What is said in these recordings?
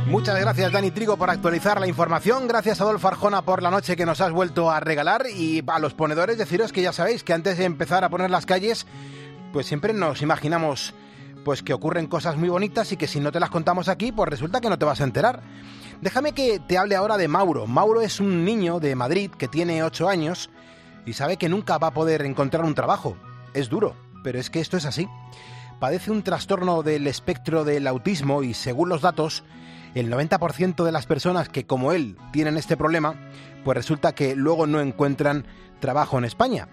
Muchas gracias, Dani Trigo, por actualizar la información. Gracias, Adolfo Arjona, por la noche que nos has vuelto a regalar. Y a los ponedores deciros que ya sabéis que antes de empezar a poner las calles, pues siempre nos imaginamos pues que ocurren cosas muy bonitas y que si no te las contamos aquí, pues resulta que no te vas a enterar. Déjame que te hable ahora de Mauro. Mauro es un niño de Madrid que tiene 8 años y sabe que nunca va a poder encontrar un trabajo. Es duro, pero es que esto es así. Padece un trastorno del espectro del autismo y, según los datos, el 90% de las personas que, como él, tienen este problema, pues resulta que luego no encuentran trabajo en España.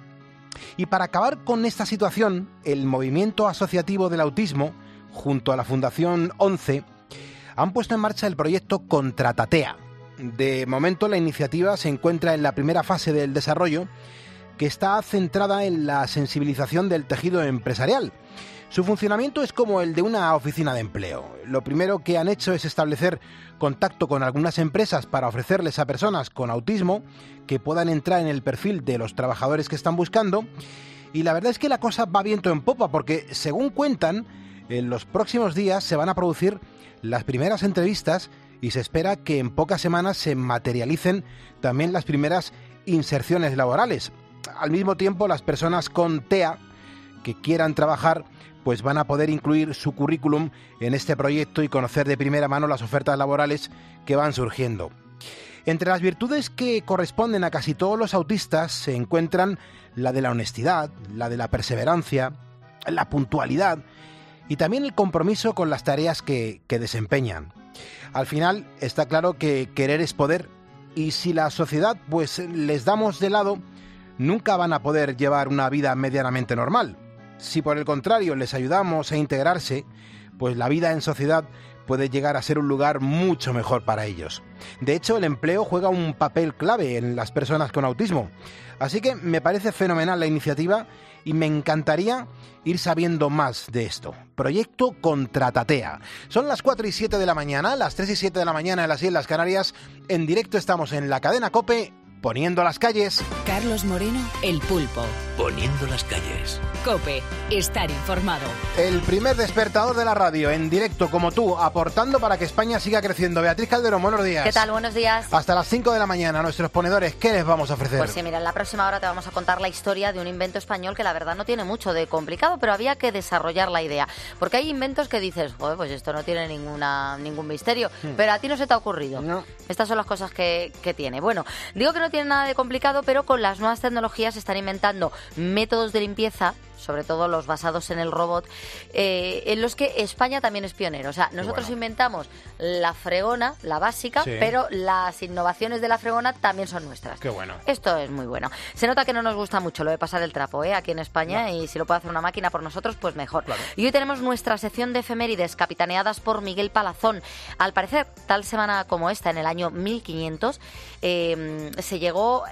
Y para acabar con esta situación, el Movimiento Asociativo del Autismo, junto a la Fundación 11, han puesto en marcha el proyecto Contratatea. De momento, la iniciativa se encuentra en la primera fase del desarrollo, que está centrada en la sensibilización del tejido empresarial. Su funcionamiento es como el de una oficina de empleo. Lo primero que han hecho es establecer contacto con algunas empresas para ofrecerles a personas con autismo que puedan entrar en el perfil de los trabajadores que están buscando. Y la verdad es que la cosa va viento en popa porque, según cuentan, en los próximos días se van a producir las primeras entrevistas y se espera que en pocas semanas se materialicen también las primeras inserciones laborales. Al mismo tiempo, las personas con TEA que quieran trabajar pues van a poder incluir su currículum en este proyecto y conocer de primera mano las ofertas laborales que van surgiendo. Entre las virtudes que corresponden a casi todos los autistas se encuentran la de la honestidad, la de la perseverancia, la puntualidad y también el compromiso con las tareas que desempeñan. Al final está claro que querer es poder y si la sociedad pues les damos de lado, nunca van a poder llevar una vida medianamente normal. Si por el contrario les ayudamos a integrarse, pues la vida en sociedad puede llegar a ser un lugar mucho mejor para ellos. De hecho, el empleo juega un papel clave en las personas con autismo. Así que me parece fenomenal la iniciativa y me encantaría ir sabiendo más de esto. Proyecto Contratatea. Son las 4 y 7 de la mañana, las 3 y 7 de la mañana en las Islas Canarias. En directo estamos en la cadena COPE, poniendo las calles. Carlos Moreno, El Pulpo. Poniendo las calles. COPE, estar informado. El primer despertador de la radio, en directo como tú, aportando para que España siga creciendo. Beatriz Calderón, buenos días. ¿Qué tal? Buenos días. Hasta las 5 de la mañana, nuestros ponedores, ¿qué les vamos a ofrecer? Pues sí, mira, en la próxima hora te vamos a contar la historia de un invento español que la verdad no tiene mucho de complicado, pero había que desarrollar la idea. Porque hay inventos que dices, joder, pues esto no tiene ningún misterio, pero a ti no se te ha ocurrido. No. Estas son las cosas que tiene. Bueno, digo que no tiene nada de complicado, pero con las nuevas tecnologías se están inventando métodos de limpieza, sobre todo los basados en el robot, en los que España también es pionero. O sea, nosotros inventamos la fregona, la básica, sí, pero las innovaciones de la fregona también son nuestras. Qué bueno. Esto es muy bueno. Se nota que no nos gusta mucho lo de pasar el trapo, aquí en España, y si lo puede hacer una máquina por nosotros, pues mejor. Claro. Y hoy tenemos nuestra sección de efemérides, capitaneadas por Miguel Palazón. Al parecer, tal semana como esta, en el año 1500, se llegó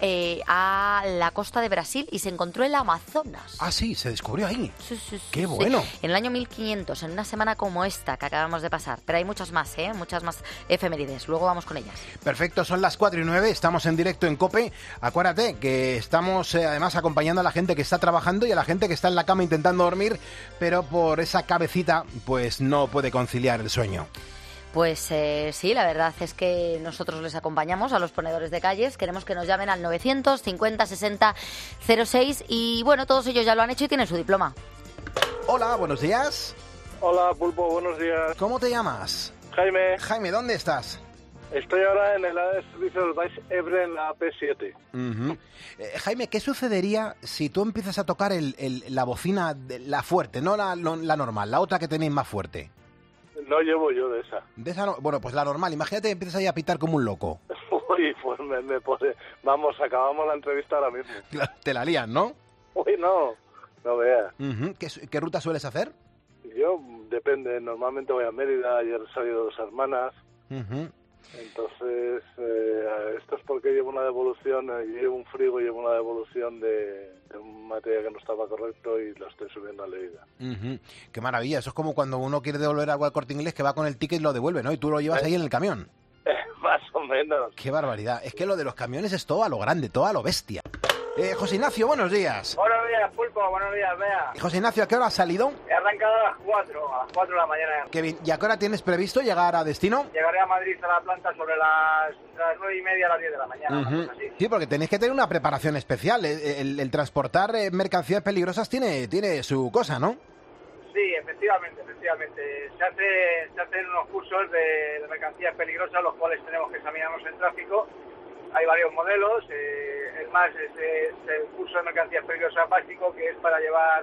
a la costa de Brasil y se encontró el Amazonas. Ah, sí, se descubrió ahí. Sí. ¡Qué bueno! En el año 1500, en una semana como esta que acabamos de pasar. Pero hay muchas más, muchas más efemérides. Luego vamos con ellas. Perfecto, son las 4 y 9, estamos en directo en COPE. Acuérdate que estamos además acompañando a la gente que está trabajando y a la gente que está en la cama intentando dormir, pero por esa cabecita pues no puede conciliar el sueño. Pues sí, la verdad es que nosotros les acompañamos a los ponedores de calles. Queremos que nos llamen al 950 60 06 y bueno, todos ellos ya lo han hecho y tienen su diploma. Hola, buenos días. Hola, Pulpo, buenos días. ¿Cómo te llamas? Jaime. Jaime, ¿dónde estás? Estoy ahora en el área de servicio del Baix Ebre en la AP7. Uh-huh. Jaime, ¿qué sucedería si tú empiezas a tocar la bocina, la fuerte, no la normal, la otra que tenéis más fuerte? No llevo yo de esa. ¿De esa no? Bueno, pues la normal. Imagínate que empiezas ahí a pitar como un loco. Uy, pues me pone... Vamos, acabamos la entrevista ahora mismo. Claro, te la lían, ¿no? Uy, no veas. Uh-huh. ¿Qué ruta sueles hacer? Yo, depende. Normalmente voy a Mérida. Ayer he salido 2 hermanas. Uh-huh. Entonces, esto es porque llevo una devolución, llevo un frigo y llevo una devolución de un material que no estaba correcto y lo estoy subiendo a Lleida. Uh-huh. Qué maravilla, eso es como cuando uno quiere devolver algo al Corte Inglés que va con el ticket y lo devuelve, ¿no? Y tú lo llevas ahí en el camión. Más o menos. Qué barbaridad, es que lo de los camiones es todo a lo grande, todo a lo bestia. José Ignacio, buenos días. Buenos días. días, Pulpo, buenos días, Bea. José Ignacio, ¿a qué hora has salido? He arrancado a las 4 de la mañana. Qué bien. ¿Y a qué hora tienes previsto llegar a destino? Llegaré a Madrid a la planta sobre las 9:30 a las 10 de la mañana. Así. Sí, porque tenéis que tener una preparación especial. El transportar mercancías peligrosas tiene su cosa, ¿no? Sí, efectivamente. Se hacen unos cursos de mercancías peligrosas, los cuales tenemos que examinarnos en tráfico. Hay varios modelos, es el curso de mercancías peligrosas básico, que es para llevar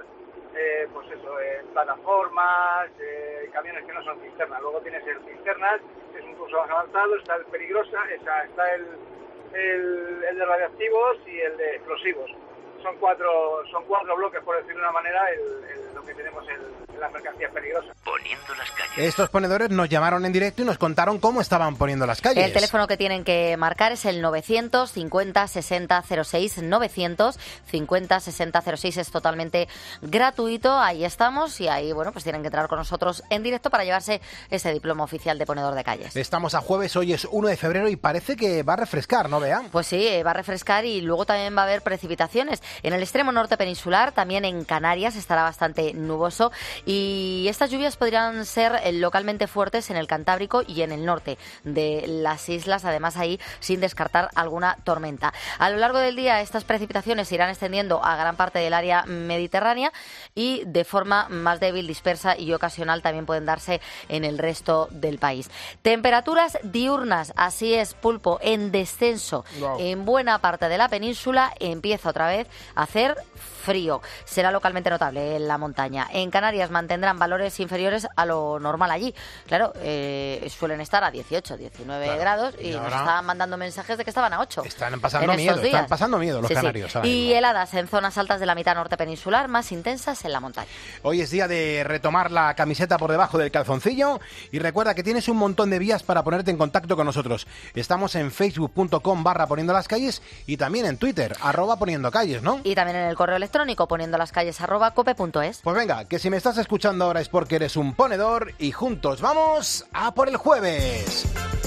plataformas, camiones que no son cisternas. Luego tienes el cisternas, que es un curso más avanzado, está el peligrosa, está el de radiactivos y el de explosivos. Son cuatro bloques, por decirlo de una manera, lo que tenemos en las mercancías peligrosas. Poniendo las calles. Estos ponedores nos llamaron en directo y nos contaron cómo estaban poniendo las calles. El teléfono que tienen que marcar es el 950 60 06, 950 60 06, es totalmente gratuito. Ahí estamos y ahí, bueno, pues tienen que entrar con nosotros en directo para llevarse ese diploma oficial de ponedor de calles. Estamos a jueves, hoy es 1 de febrero y parece que va a refrescar, ¿no, Bea? Pues sí, va a refrescar y luego también va a haber precipitaciones. En el extremo norte peninsular, también en Canarias, estará bastante nuboso y estas lluvias podrían ser localmente fuertes en el Cantábrico y en el norte de las islas, además ahí sin descartar alguna tormenta. A lo largo del día estas precipitaciones se irán extendiendo a gran parte del área mediterránea y de forma más débil, dispersa y ocasional también pueden darse en el resto del país. Temperaturas diurnas, así es, Pulpo, en descenso. Wow. En buena parte de la península empieza otra vez a hacer frío. Será localmente notable en la montaña. En Canarias mantendrán valores inferiores a lo normal allí. Claro, suelen estar a 18, 19 grados y nos estaban mandando mensajes de que estaban a 8. Están pasando miedo los canarios. Sí. Y heladas en zonas altas de la mitad norte peninsular, más intensas en la montaña. Hoy es día de retomar la camiseta por debajo del calzoncillo y recuerda que tienes un montón de vías para ponerte en contacto con nosotros. Estamos en facebook.com/poniendo las calles y también en Twitter, @poniendo calles, ¿no? Y también en el correo electrónico poniendolascalles@cope.es. Pues venga, que si me estás escuchando ahora es porque eres un ponedor y juntos vamos a por el jueves.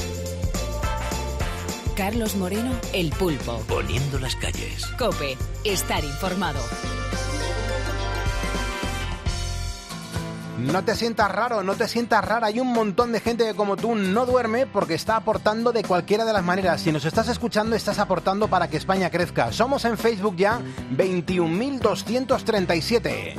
Carlos Moreno, El Pulpo. Poniendo las calles. COPE, estar informado. No te sientas raro, no te sientas rara. Hay un montón de gente que como tú no duerme porque está aportando de cualquiera de las maneras. Si nos estás escuchando, estás aportando para que España crezca. Somos en Facebook ya 21.237.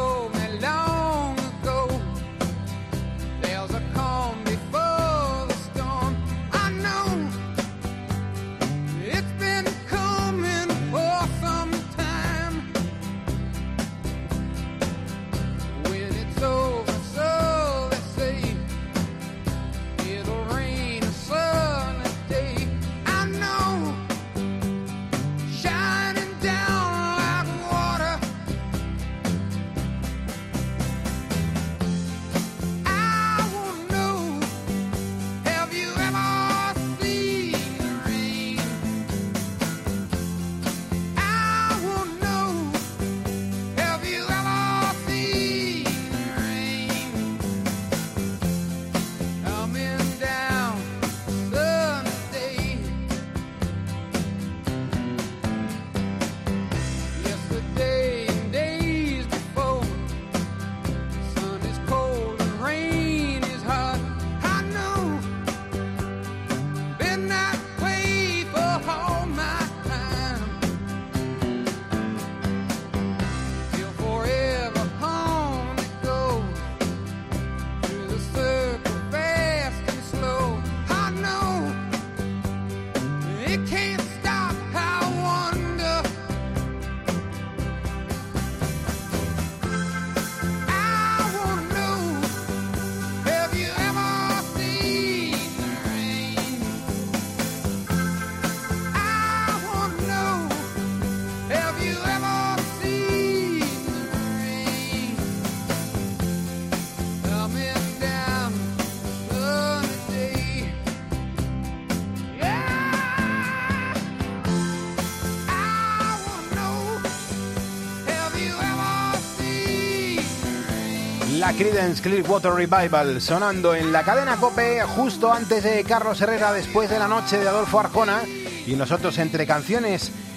La Creedence Clearwater Revival sonando en la cadena COPE justo antes de Carlos Herrera, después de la noche de Adolfo Arjona, y nosotros entre canciones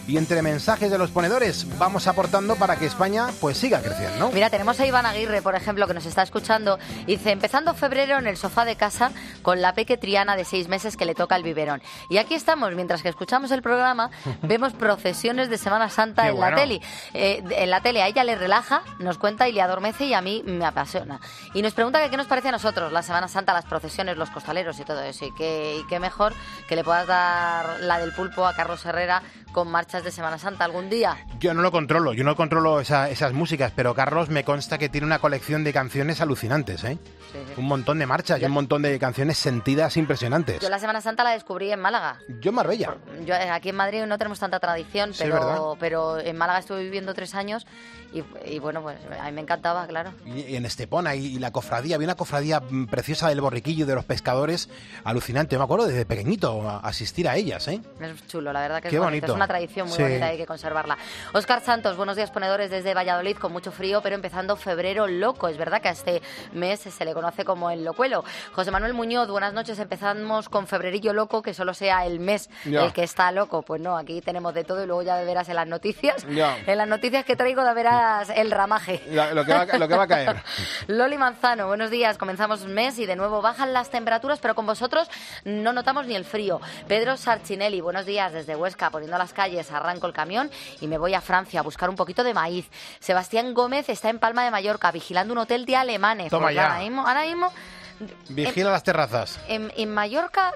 y entre mensajes de los ponedores vamos aportando para que España pues siga creciendo. Mira, tenemos a Iván Aguirre, por ejemplo, que nos está escuchando. Dice, empezando febrero en el sofá de casa con la peque Triana de 6 meses que le toca el biberón. Y aquí estamos, mientras que escuchamos el programa, vemos procesiones de Semana Santa en la tele. En la tele a ella le relaja, nos cuenta y le adormece, y a mí me apasiona. Y nos pregunta que qué nos parece a nosotros la Semana Santa, las procesiones, los costaleros y todo eso. Y qué mejor que le puedas dar la del pulpo a Carlos Herrera con marchas de Semana Santa algún día. Yo no controlo esas músicas, pero Carlos me consta que tiene una colección de canciones alucinantes, ¿eh? Sí. Un montón de marchas y un montón de canciones sentidas impresionantes. Yo la Semana Santa la descubrí en Málaga. Yo en Marbella. Aquí en Madrid no tenemos tanta tradición, pero en Málaga estuve viviendo 3 años y bueno, pues a mí me encantaba, claro. Y en Estepona y la cofradía, había una cofradía preciosa del borriquillo, de los pescadores, alucinante. Yo me acuerdo desde pequeñito asistir a ellas, ¿eh? Es chulo, la verdad que Qué es bonito. Es una tradición muy bonita, hay que conservarla. Óscar Santos, buenos días ponedores desde Valladolid, con mucho frío, pero empezando febrero loco. Es verdad que a este mes se le conoce como el locuelo. José Manuel Muñoz, buenas noches. Empezamos con febrerillo loco, que solo sea el mes el que está loco. Pues no, aquí tenemos de todo y luego ya verás en las noticias. En las noticias que traigo verás el ramaje. Lo que va a caer. Loli Manzano, buenos días. Comenzamos mes y de nuevo bajan las temperaturas, pero con vosotros no notamos ni el frío. Pedro Sarchinelli, buenos días desde Huesca, poniendo las calles, arranco el camión y me voy a Francia a buscar un poquito de maíz. Sebastián Gómez está en Palma de Mallorca vigilando un hotel de alemanes. Toma pues ya. Ahora mismo vigila las terrazas. En Mallorca,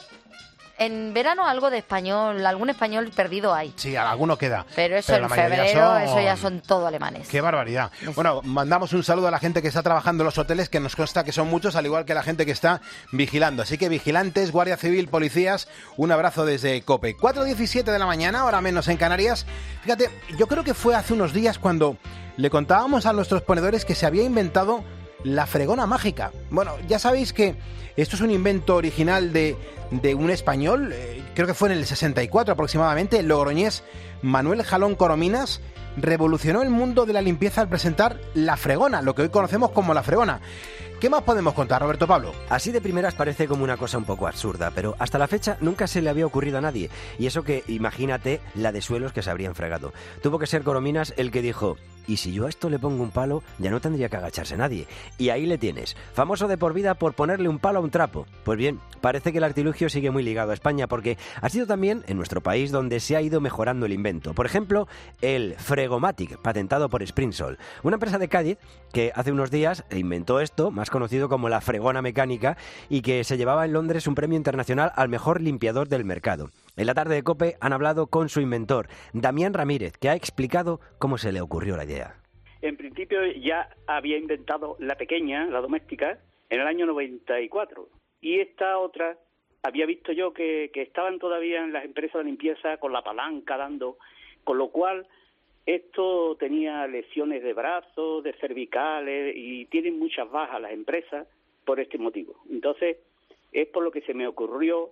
en verano algo de español, algún español perdido hay. Sí, alguno queda. Pero eso en febrero, eso ya son todo alemanes. ¡Qué barbaridad! Bueno, mandamos un saludo a la gente que está trabajando en los hoteles, que nos consta que son muchos, al igual que la gente que está vigilando. Así que vigilantes, Guardia Civil, policías, un abrazo desde COPE. 4:17 de la mañana, hora menos en Canarias. Fíjate, yo creo que fue hace unos días cuando le contábamos a nuestros ponedores que se había inventado la fregona mágica. Bueno, ya sabéis que esto es un invento original de un español, creo que fue en el 64 aproximadamente, el logroñés Manuel Jalón Corominas. Revolucionó el mundo de la limpieza al presentar la fregona, lo que hoy conocemos como la fregona. ¿Qué más podemos contar, Roberto Pablo? Así de primeras parece como una cosa un poco absurda, pero hasta la fecha nunca se le había ocurrido a nadie. Y eso que, imagínate, la de suelos que se habrían fregado. Tuvo que ser Corominas el que dijo, y si yo a esto le pongo un palo, ya no tendría que agacharse nadie. Y ahí le tienes, famoso de por vida por ponerle un palo a un trapo. Pues bien, parece que el artilugio sigue muy ligado a España, porque ha sido también en nuestro país donde se ha ido mejorando el invento. Por ejemplo, el Fregomatic, patentado por Sprinsol, una empresa de Cádiz que hace unos días inventó esto, más conocido como la fregona mecánica, y que se llevaba en Londres un premio internacional al mejor limpiador del mercado. En la tarde de COPE han hablado con su inventor, Damián Ramírez, que ha explicado cómo se le ocurrió la idea. En principio ya había inventado la pequeña, la doméstica, en el año 94. Y esta otra, había visto yo que estaban todavía en las empresas de limpieza con la palanca dando, con lo cual esto tenía lesiones de brazos, de cervicales, y tienen muchas bajas las empresas por este motivo. Entonces, es por lo que se me ocurrió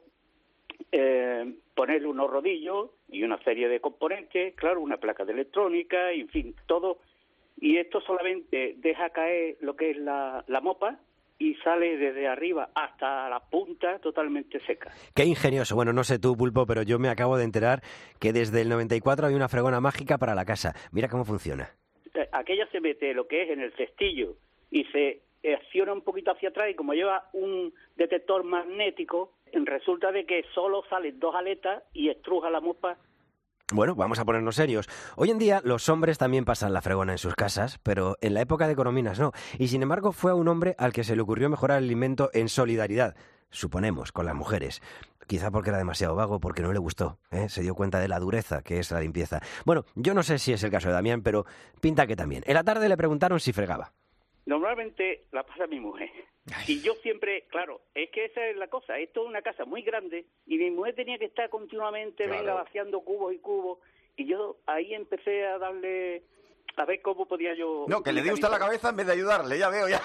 ponerle unos rodillos y una serie de componentes, claro, una placa de electrónica, en fin, todo. Y esto solamente deja caer lo que es la mopa y sale desde arriba hasta la punta totalmente seca. ¡Qué ingenioso! Bueno, no sé tú, Pulpo, pero yo me acabo de enterar que desde el 94 hay una fregona mágica para la casa. Mira cómo funciona. Aquella se mete lo que es en el cestillo y se acciona un poquito hacia atrás, y como lleva un detector magnético, resulta de que solo salen 2 aletas y estruja la mopa. Bueno, vamos a ponernos serios. Hoy en día los hombres también pasan la fregona en sus casas, pero en la época de Corominas no. Y sin embargo fue a un hombre al que se le ocurrió mejorar el invento en solidaridad, suponemos, con las mujeres. Quizá porque era demasiado vago, porque no le gustó, ¿eh? Se dio cuenta de la dureza que es la limpieza. Bueno, yo no sé si es el caso de Damián, pero pinta que también. En la tarde le preguntaron si fregaba. Normalmente la pasa mi mujer. Y yo siempre, claro, es que esa es la cosa, esto es una casa muy grande y mi mujer tenía que estar continuamente, vaciando cubos y cubos, y yo ahí empecé a darle, a ver cómo podía yo... No, que le di usted la cabeza en vez de ayudarle, ya veo, ya.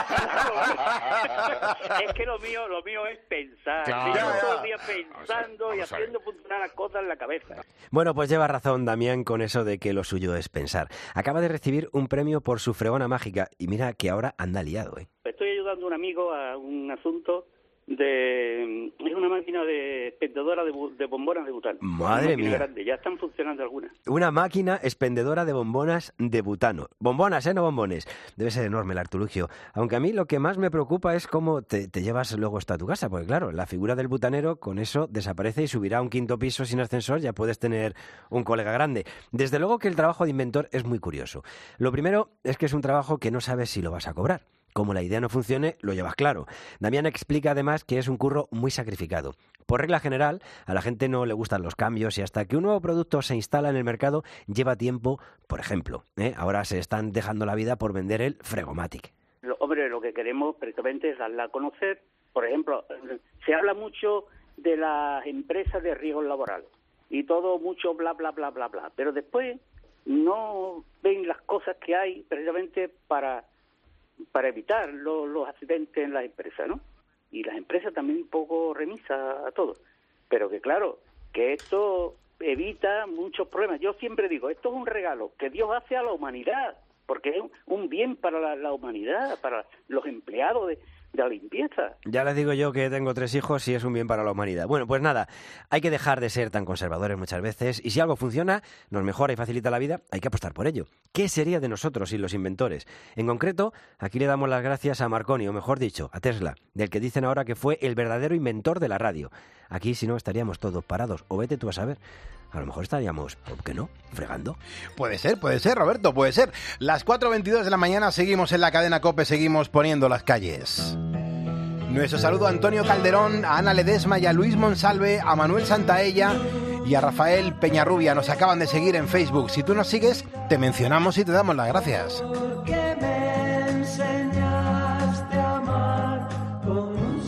Es que lo mío es pensar. Claro. Yo todo el día pensando y haciendo funcionar las cosas en la cabeza. Bueno, pues lleva razón Damián con eso de que lo suyo es pensar. Acaba de recibir un premio por su fregona mágica y mira que ahora anda liado, ¿eh? Estoy ayudando a un amigo a un asunto de... Es una máquina de expendedora de bombonas de butano. Madre mía. Grande. Ya están funcionando algunas. Una máquina expendedora de bombonas de butano. Bombonas, no bombones. Debe ser enorme el artilugio. Aunque a mí lo que más me preocupa es cómo te llevas luego hasta tu casa. Porque claro, la figura del butanero con eso desaparece y subirá a un 5º piso sin ascensor. Ya puedes tener un colega grande. Desde luego que el trabajo de inventor es muy curioso. Lo primero es que es un trabajo que no sabes si lo vas a cobrar. Como la idea no funcione, lo llevas claro. Damián explica además que es un curro muy sacrificado. Por regla general, a la gente no le gustan los cambios y hasta que un nuevo producto se instala en el mercado lleva tiempo. Por ejemplo, ahora se están dejando la vida por vender el Fregomatic. Hombre, lo que queremos precisamente es darla a conocer. Por ejemplo, se habla mucho de las empresas de riesgo laboral y todo mucho bla, bla, bla, bla, bla. Pero después no ven las cosas que hay precisamente para evitar los accidentes en las empresas, ¿no? Y las empresas también un poco remisan a todo. Pero que claro, que esto evita muchos problemas. Yo siempre digo, esto es un regalo que Dios hace a la humanidad, porque es un bien para la humanidad, para los empleados de la limpieza. Ya les digo yo que tengo 3 hijos y es un bien para la humanidad. Bueno, pues nada, hay que dejar de ser tan conservadores muchas veces y si algo funciona, nos mejora y facilita la vida, hay que apostar por ello. ¿Qué sería de nosotros sin los inventores? En concreto, aquí le damos las gracias a Marconi, o mejor dicho, a Tesla, del que dicen ahora que fue el verdadero inventor de la radio. Aquí si no estaríamos todos parados, o vete tú a saber. A lo mejor estaríamos, ¿por qué no?, fregando. Puede ser, Roberto, puede ser. Las 4:22 de la mañana seguimos en la cadena COPE, seguimos poniendo las calles. Nuestro saludo a Antonio Calderón, a Ana Ledesma y a Luis Monsalve, a Manuel Santaella y a Rafael Peñarrubia. Nos acaban de seguir en Facebook. Si tú nos sigues, te mencionamos y te damos las gracias. Porque me enseñaste a amar con un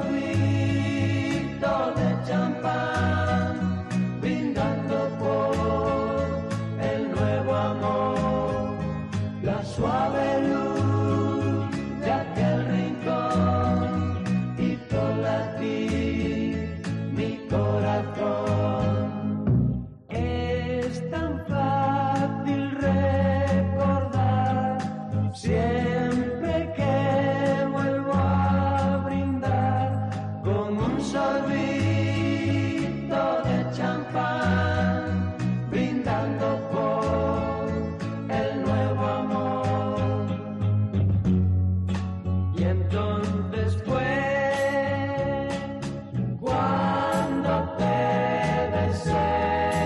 sorbito de champán, brindando por el nuevo amor, la suave luz de aquel rincón, hizo latir mi corazón. Es tan fácil recordar siempre que vuelvo a brindar con un sorbito de champán, brindando por el nuevo amor. Y entonces fue cuando te besé,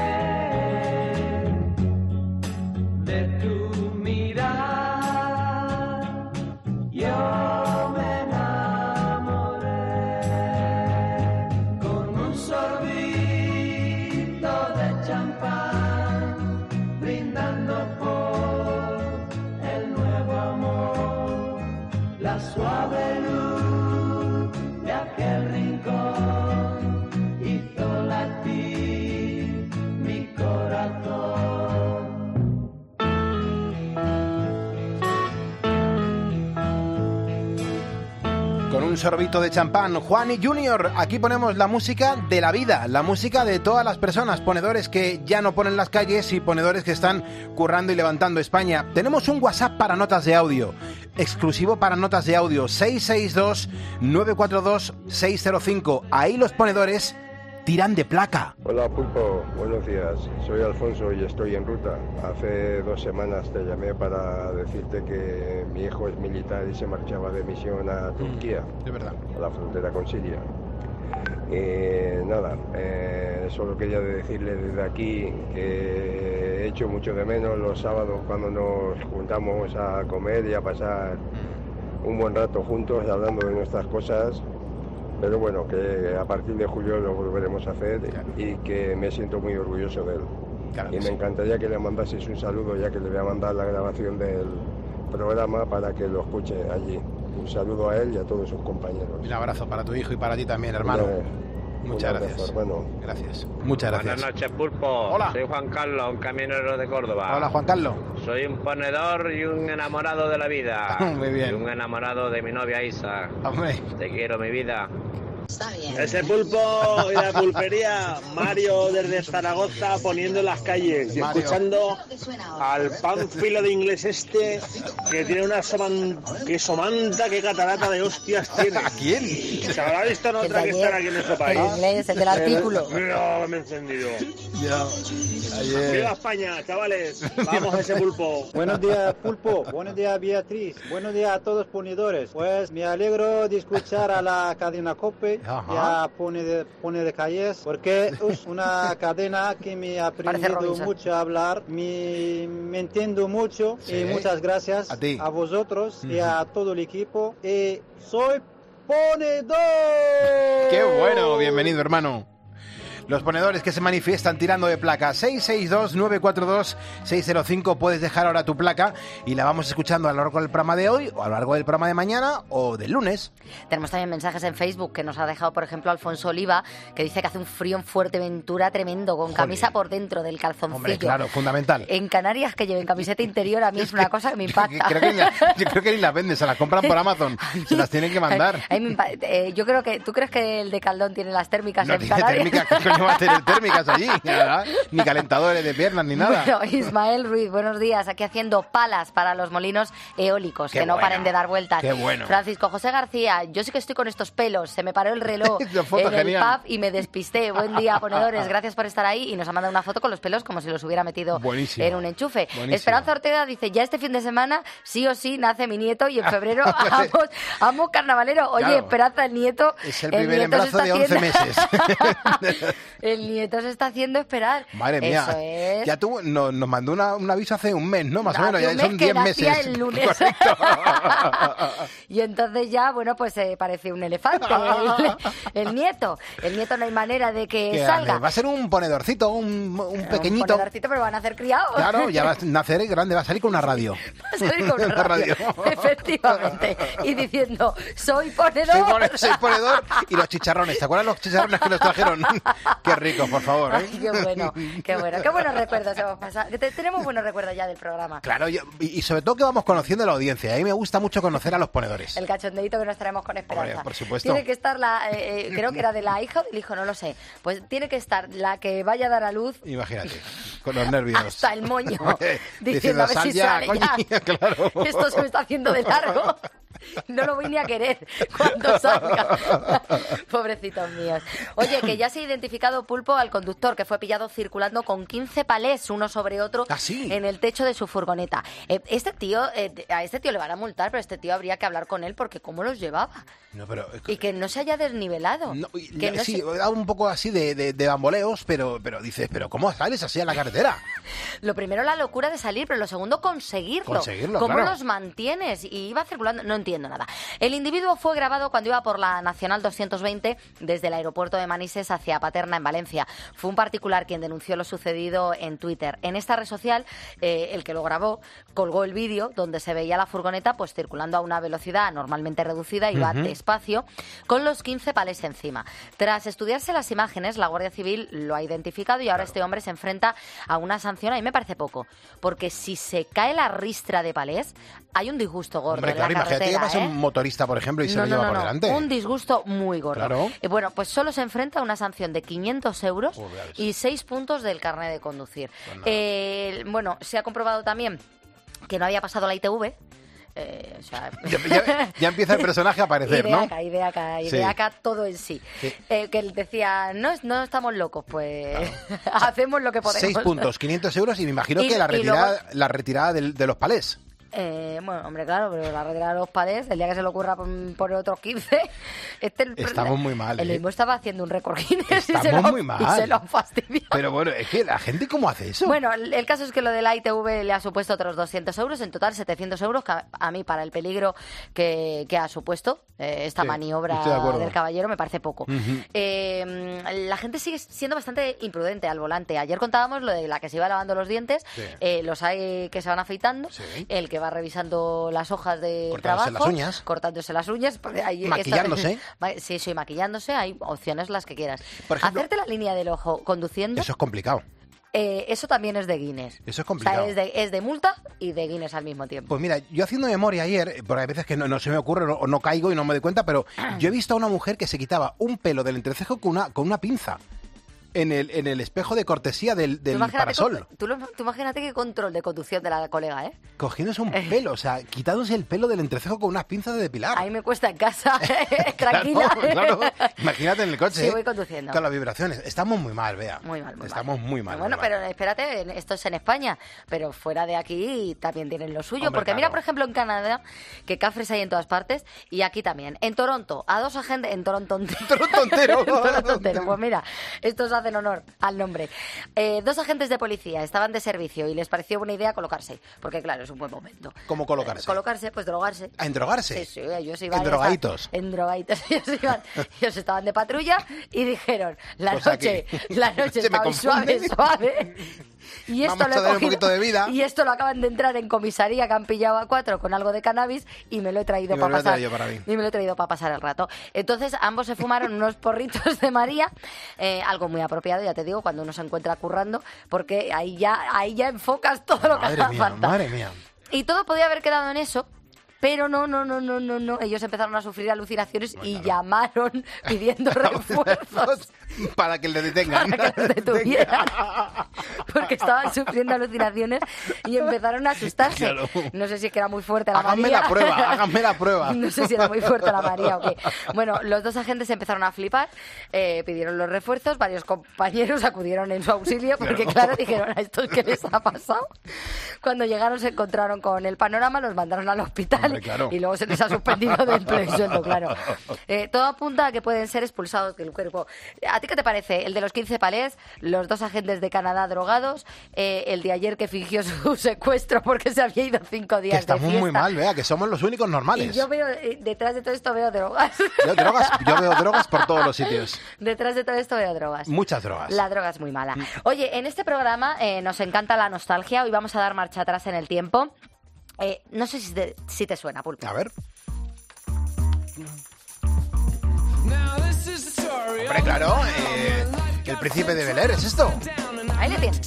de tu mirar yo me enamoré, con un sorbito de champán, brindando por el nuevo amor, la suave luz de aquel rincón hizo latir mi corazón. Con un sorbito de champán, Juan y Junior. Aquí ponemos la música de la vida, la música de todas las personas, ponedores que ya no ponen las calles y ponedores que están currando y levantando España. Tenemos un WhatsApp para notas de audio, exclusivo para notas de audio, 662-942-605. Ahí los ponedores tiran de placa. Hola Pulpo, buenos días. Soy Alfonso y estoy en ruta. Hace 2 semanas te llamé para decirte que mi hijo es militar y se marchaba de misión a Turquía, de verdad, a la frontera con Siria. Nada, solo quería decirle desde aquí que he hecho mucho de menos los sábados cuando nos juntamos a comer y a pasar un buen rato juntos hablando de nuestras cosas. Pero bueno, que a partir de julio lo volveremos a hacer, claro, y que me siento muy orgulloso de él. Claro, y me encantaría que le mandases un saludo, ya que le voy a mandar la grabación del programa para que lo escuche allí. Un saludo a él y a todos sus compañeros. Un abrazo para tu hijo y para ti también, hermano. Muchas gracias. Hermano. Gracias. Muchas gracias. Buenas noches, Pulpo. Hola. Soy Juan Carlos, un camionero de Córdoba. Hola, Juan Carlos. Soy un ponedor y un enamorado de la vida. Muy bien. Y un enamorado de mi novia Isa. Hombre. Te quiero, mi vida. Ese pulpo y la pulpería, Mario desde Zaragoza poniendo en las calles y escuchando al pánfilo de inglés este que tiene una somanta, qué catarata de hostias tiene. ¿A quién? Se habrá visto en otra que estará aquí en nuestro país. El inglés, el del artículo. No, me he encendido. Ya. ¡Viva España, chavales! ¡Vamos a ese pulpo! Buenos días, Pulpo. Buenos días, Beatriz. Buenos días a todos ponedores. Pues me alegro de escuchar a la cadena COPE y a Pone de Calles, porque es una cadena que me ha aprendido mucho a hablar. Me entiendo mucho y muchas gracias a vosotros y a todo el equipo. Y soy ponedor. ¡Qué bueno! Bienvenido, hermano. Los ponedores que se manifiestan tirando de placa. 662-942-605. Puedes dejar ahora tu placa y la vamos escuchando a lo largo del programa de hoy, o a lo largo del programa de mañana, o del lunes. Tenemos también mensajes en Facebook que nos ha dejado, por ejemplo, Alfonso Oliva, que dice que hace un frío en Fuerteventura tremendo, con camisa por dentro del calzoncillo. Hombre, claro, fundamental. En Canarias, que lleven camiseta interior, a mí es una cosa que me impacta. Yo creo que ni las venden, se las compran por Amazon. Se las tienen que mandar. Yo creo que... ¿Tú crees que el de Caldón tiene las térmicas no en tiene Canarias? Térmicas, no va a tener térmicas allí, ¿verdad? Ni calentadores de piernas ni nada. Bueno, Ismael Ruiz, buenos días. Aquí haciendo palas para los molinos eólicos, Qué que no bueno, paren de dar vueltas. qué bueno. Francisco José García, yo sí que estoy con estos pelos. Se me paró el reloj en genial. el pub y me despisté. Buen día, ponedores. Gracias por estar ahí. Y nos ha mandado una foto con los pelos como si los hubiera metido Buenísimo. en un enchufe. Buenísimo. Esperanza Ortega dice, ya este fin de semana sí o sí nace mi nieto y en febrero amo carnavalero. Oye, Claro. Esperanza, el nieto... Es el primer embarazo de 11 meses. El nieto se está haciendo esperar. Madre mía, Eso es. ya tú nos mandó un aviso hace un mes, ¿no? Más o menos, Hace ya un son mes que 10 nacía meses. el lunes. Correcto. Y entonces ya, bueno, pues parece un elefante el nieto. El nieto no hay manera de que salga. Va a ser un ponedorcito, un pequeñito. Un ponedorcito, pero van a hacer criados. Claro, ya va a nacer grande, va a salir con una radio. Va a salir con una radio. Efectivamente. Y diciendo, soy ponedor. Soy ponedor. Y los chicharrones, ¿te acuerdas los chicharrones que nos trajeron? Qué ricos, por favor. Ay, qué bueno, qué bueno. Qué buenos recuerdos hemos pasado. Tenemos buenos recuerdos ya del programa. Claro, y sobre todo que vamos conociendo la audiencia. A mí me gusta mucho conocer a los ponedores. El cachondeito que nos traemos con Esperanza. Hombre, por supuesto. Tiene que estar creo que era de la hija o del hijo, no lo sé. Pues tiene que estar la que vaya a dar a luz. Imagínate, con los nervios. Hasta el moño. Diciendo a ver si sale ya. Claro. Esto se me está haciendo de largo. No lo voy ni a querer cuando salga. Pobrecitos míos. Oye, que ya se ha identificado, Pulpo, al conductor que fue pillado circulando con 15 palés uno sobre otro en el techo de su furgoneta. A este tío le van a multar, pero este tío habría que hablar con él porque cómo los llevaba. No, pero... Y que no se haya desnivelado. Da un poco así de bamboleos, pero dices, ¿pero cómo sales así a la carretera? Lo primero, la locura de salir, pero lo segundo, conseguirlo. ¿Cómo claro. los mantienes? Y iba circulando, no entiendo nada. El individuo fue grabado cuando iba por la Nacional 220 desde el aeropuerto de Manises hacia Paterna, en Valencia. Fue un particular quien denunció lo sucedido en Twitter. En esta red social, el que lo grabó colgó el vídeo donde se veía la furgoneta pues circulando a una velocidad normalmente reducida, iba despacio, con los 15 palés encima. Tras estudiarse las imágenes, la Guardia Civil lo ha identificado y ahora este hombre se enfrenta a una sanción. A mí me parece poco, porque si se cae la ristra de palés, hay un disgusto gordo. Hombre, en claro, la imagínate que carretera, pasa un motorista, por ejemplo, y se lo lleva por delante. Un disgusto muy gordo. Claro. Bueno, pues solo se enfrenta a una sanción de 500 euros y 6 puntos del carnet de conducir. Bueno, se ha comprobado también que no había pasado la ITV. Ya empieza el personaje a aparecer, Ideaca, todo en sí. Que él decía, no estamos locos, pues hacemos lo que podemos. 6 puntos, 500 euros y me imagino que la retirada de los palés. Bueno, hombre, claro, pero la retirada de los palés, el día que se le ocurra poner otros 15... Estamos muy mal. El mismo estaba haciendo un récord Guinness muy mal. y se lo han fastidiado. Pero bueno, es que la gente, ¿cómo hace eso? Bueno, el caso es que lo de la ITV le ha supuesto otros 200 euros, en total 700 euros, que a mí, para el peligro que ha supuesto esta maniobra del caballero, me parece poco. La gente sigue siendo bastante imprudente al volante. Ayer contábamos lo de la que se iba lavando los dientes, los hay que se van afeitando, el que va revisando las hojas de trabajo, cortándose las uñas, porque maquillándose. Maquillándose, hay opciones las que quieras. Por ejemplo, hacerte la línea del ojo conduciendo. Eso es complicado. eso también es de Guinness. Eso es complicado. O sea, es de multa y de Guinness al mismo tiempo. Pues mira, yo haciendo memoria ayer, porque hay veces que no se me ocurre o no caigo y no me doy cuenta, pero yo he visto a una mujer que se quitaba un pelo del entrecejo con una pinza. En el espejo de cortesía del parasol. Tú imagínate qué control de conducción de la colega, ¿eh? Cogiéndose un pelo, o sea, quitándose el pelo del entrecejo con unas pinzas de depilar. Ahí me cuesta en casa, tranquila. Claro, imagínate en el coche. Sí, voy conduciendo. Con las vibraciones. Estamos muy mal, Bea. Muy mal, Estamos muy mal. Bueno, pero espérate, esto es en España, pero fuera de aquí también tienen lo suyo. Hombre, porque mira, por ejemplo, en Canadá, que cafres hay en todas partes, y aquí también. En Toronto, a 2 agentes... En Toronto entero. Pues mira, estos hacen honor al nombre. 2 agentes de policía estaban de servicio y les pareció buena idea colocarse, porque claro, es un buen momento. ¿Cómo colocarse? Colocarse, pues drogarse. ¿En drogarse? Sí, ellos iban... ¿En drogaditos? En drogaditos. Ellos estaban de patrulla y dijeron, la noche está muy suave. Y esto, vamos a dar un poquito de vida. Y esto lo acaban de entrar en comisaría, que han pillado a 4 con algo de cannabis, y me lo he traído para pasar. Y me lo he traído para pasar el rato. Entonces ambos se fumaron unos porritos de María, algo muy apropiado, ya te digo, cuando uno se encuentra currando, porque ahí ya enfocas todo lo que hace falta. Madre mía. Y todo podía haber quedado en eso. Pero no. Ellos empezaron a sufrir alucinaciones y llamaron pidiendo refuerzos. Para que le detengan. Para que le detuvieran. Porque estaban sufriendo alucinaciones y empezaron a asustarse. Claro. No sé si es que era muy fuerte la María. Háganme la prueba. No sé si era muy fuerte la María o qué. Bueno, los 2 agentes empezaron a flipar, pidieron los refuerzos, varios compañeros acudieron en su auxilio, porque claro, dijeron, ¿a estos qué les ha pasado? Cuando llegaron se encontraron con el panorama, los mandaron al hospital. Hombre, claro. Y luego se les ha suspendido de empleo y sueldo, claro. Todo apunta a que pueden ser expulsados del cuerpo. ¿A ti qué te parece? El de los 15 palés, los 2 agentes de Canadá drogados, el de ayer que fingió su secuestro porque se había ido 5 días de fiesta. Que estamos muy mal, Bea, que somos los únicos normales. Y yo veo, detrás de todo esto veo drogas. Yo veo drogas por todos los sitios. Detrás de todo esto veo drogas. Muchas drogas. La droga es muy mala. Oye, en este programa nos encanta la nostalgia. Hoy vamos a dar marcha atrás en el tiempo. No sé si te suena, Pulpo. A ver. Hombre, claro, el príncipe de Bel-Air, ¿es esto? Ahí le tienes.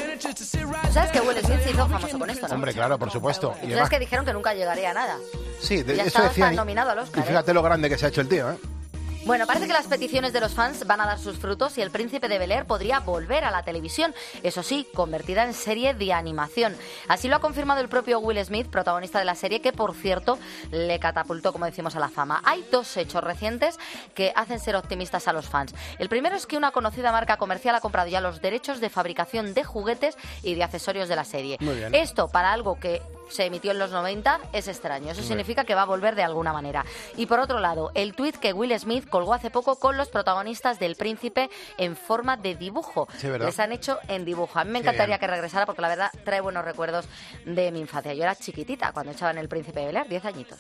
¿Sabes que Will Smith se hizo famoso con esto, no? Hombre, claro, por supuesto. Y ¿sabes que dijeron que nunca llegaría a nada? Sí, ya eso decían. Nominado al Oscar, y fíjate lo grande que se ha hecho el tío, ¿eh? Bueno, parece que las peticiones de los fans van a dar sus frutos y El Príncipe de Bel-Air podría volver a la televisión, eso sí, convertida en serie de animación. Así lo ha confirmado el propio Will Smith, protagonista de la serie, que por cierto le catapultó, como decimos, a la fama. Hay 2 hechos recientes que hacen ser optimistas a los fans. El primero es que una conocida marca comercial ha comprado ya los derechos de fabricación de juguetes y de accesorios de la serie. Muy bien. Esto, para algo que se emitió en los 90, es extraño. Eso significa que va a volver de alguna manera. Y por otro lado, el tuit que Will Smith colgó hace poco con los protagonistas del Príncipe en forma de dibujo. Sí, ¿verdad? Les han hecho en dibujo. A mí me encantaría que regresara porque la verdad trae buenos recuerdos de mi infancia. Yo era chiquitita cuando echaban El Príncipe de Bel-Air, 10 añitos.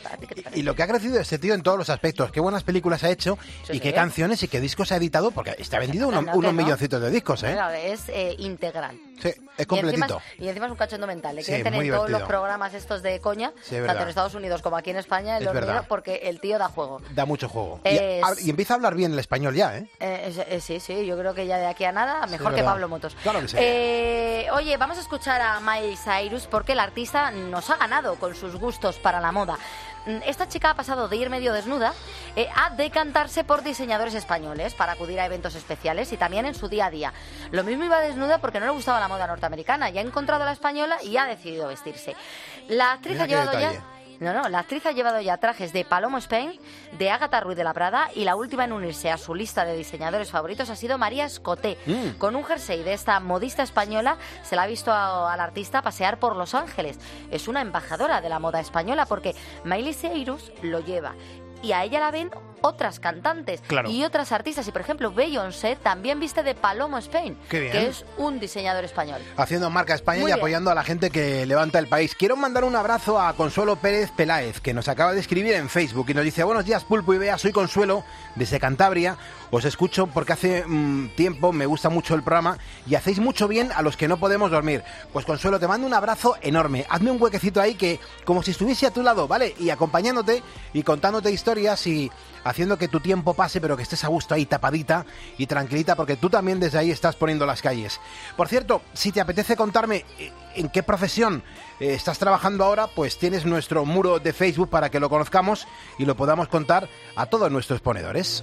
Y lo que ha crecido este tío en todos los aspectos. Qué buenas películas ha hecho y qué canciones y qué discos ha editado, porque está vendido unos milloncitos de discos, ¿eh? Claro, es integral. Sí, es completito. Y encima es un cachondo mental. Le Sí, quieren tener muy en todos divertido. los programas estos de coña, Sí, es tanto verdad. en Estados Unidos como aquí en España, en Es los verdad. niños, porque el tío da juego. Da mucho juego. Es- Y empieza a hablar bien el español ya, ¿eh? Sí, yo creo que ya de aquí a nada, mejor Sí, que verdad. Pablo Motos. Claro que sí. Oye, vamos a escuchar a Miley Cyrus porque el artista nos ha ganado con sus gustos para la moda. Esta chica ha pasado de ir medio desnuda a decantarse por diseñadores españoles para acudir a eventos especiales y también en su día a día. Lo mismo iba desnuda porque no le gustaba la moda norteamericana, ya ha encontrado la española y ha decidido vestirse. La actriz Mira ha qué llevado detalle. ya... La actriz ha llevado ya trajes de Palomo Spain, de Ágata Ruiz de la Prada, y la última en unirse a su lista de diseñadores favoritos ha sido María Escoté. Con un jersey de esta modista española se la ha visto al artista pasear por Los Ángeles. Es una embajadora de la moda española porque Miley Cyrus lo lleva. Y a ella la ven otras cantantes Claro. y otras artistas. Y, por ejemplo, Beyoncé también viste de Palomo Spain, Qué bien. que es un diseñador español. Haciendo marca España Muy y bien. apoyando a la gente que levanta el país. Quiero mandar un abrazo a Consuelo Pérez Peláez, que nos acaba de escribir en Facebook y nos dice: buenos días, Pulpo y Bea, soy Consuelo desde Cantabria. Os escucho porque hace tiempo me gusta mucho el programa y hacéis mucho bien a los que no podemos dormir. Pues Consuelo, te mando un abrazo enorme. Hazme un huequecito ahí, que como si estuviese a tu lado, ¿vale? Y acompañándote y contándote historias y haciendo que tu tiempo pase, pero que estés a gusto ahí tapadita y tranquilita, porque tú también desde ahí estás poniendo las calles. Por cierto, si te apetece contarme en qué profesión estás trabajando ahora, pues tienes nuestro muro de Facebook para que lo conozcamos y lo podamos contar a todos nuestros ponedores.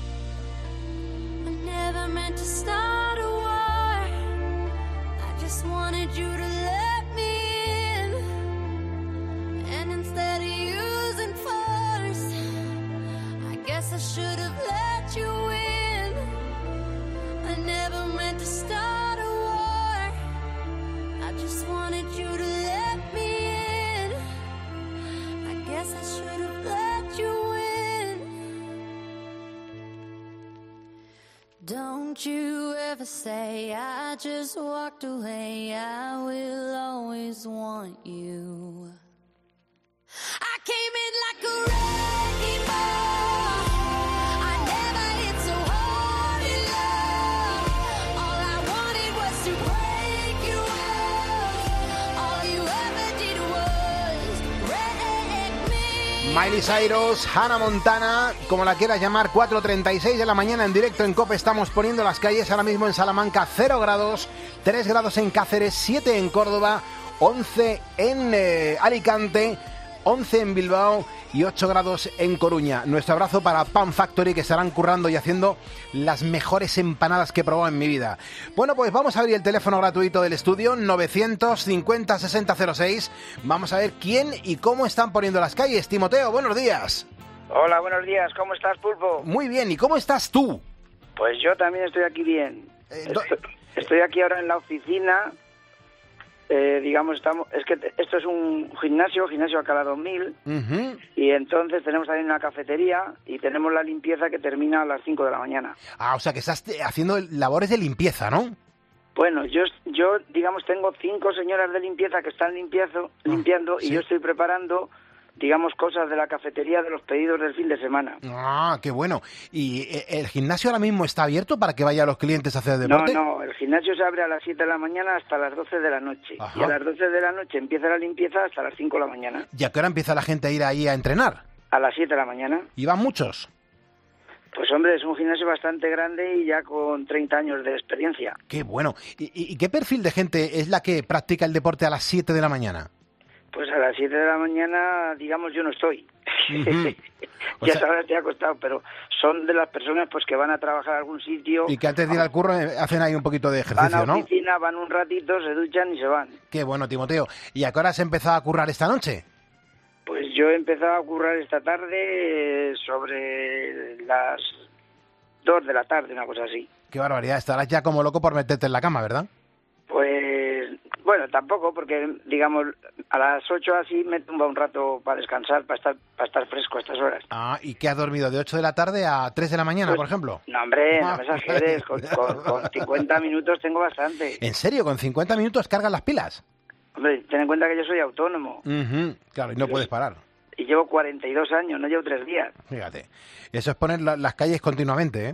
I should have let you in. I never meant to start a war. I just wanted you to let me in. I guess I should have let you in. Don't you ever say I just walked away. I will always want you. I came in like a wrecking ball. Miley Cyrus, Hannah Montana, como la quieras llamar, 4:36 de la mañana en directo en COPE. Estamos poniendo las calles ahora mismo en Salamanca, 0 grados, 3 grados en Cáceres, 7 en Córdoba, 11 en Alicante, 11 en Bilbao y 8 grados en Coruña. Nuestro abrazo para Pan Factory, que estarán currando y haciendo las mejores empanadas que he probado en mi vida. Bueno, pues vamos a abrir el teléfono gratuito del estudio, 950-6006. Vamos a ver quién y cómo están poniendo las calles. Timoteo, buenos días. Hola, buenos días. ¿Cómo estás, Pulpo? Muy bien. ¿Y cómo estás tú? Pues yo también estoy aquí bien. Estoy aquí ahora en la oficina. Es que esto es un gimnasio Alcalá 2000, y entonces tenemos también una cafetería y tenemos la limpieza que termina a las 5 de la mañana. Ah, o sea que estás haciendo labores de limpieza, ¿no? Bueno, yo digamos, tengo 5 señoras de limpieza que están limpiando sí. Y yo estoy preparando, digamos, cosas de la cafetería de los pedidos del fin de semana. Ah, qué bueno. ¿Y el gimnasio ahora mismo está abierto para que vayan los clientes a hacer deporte? No, el gimnasio se abre a las 7 de la mañana hasta las 12 de la noche. Ajá. Y a las 12 de la noche empieza la limpieza hasta las 5 de la mañana. ¿Y a qué hora empieza la gente a ir ahí a entrenar? A las 7 de la mañana. ¿Y van muchos? Pues hombre, es un gimnasio bastante grande y ya con 30 años de experiencia. Qué bueno. ¿Y qué perfil de gente es la que practica el deporte a las 7 de la mañana? Pues a las 7 de la mañana, digamos, yo no estoy. Ya sabes, te ha costado, pero son de las personas pues que van a trabajar a algún sitio. Y que antes de ir al curro hacen ahí un poquito de ejercicio, ¿no? Van a la oficina, ¿no? Van un ratito, se duchan y se van. Qué bueno, Timoteo. ¿Y a qué hora has empezado a currar esta noche? Pues yo he empezado a currar esta tarde sobre las 2 de la tarde, una cosa así. Qué barbaridad, estarás ya como loco por meterte en la cama, ¿verdad? Pues, bueno, tampoco, porque, digamos, a las 8 así me tumba un rato para descansar, para estar fresco a estas horas. Ah, ¿y qué has dormido? ¿De 8 de la tarde a 3 de la mañana, pues, por ejemplo? No, hombre, no me exageres, con 50 minutos tengo bastante. ¿En serio? ¿Con 50 minutos cargas las pilas? Hombre, ten en cuenta que yo soy autónomo. Claro, y no puedes parar. Y llevo 42 años, no llevo 3 días. Fíjate, eso es poner las calles continuamente, ¿eh?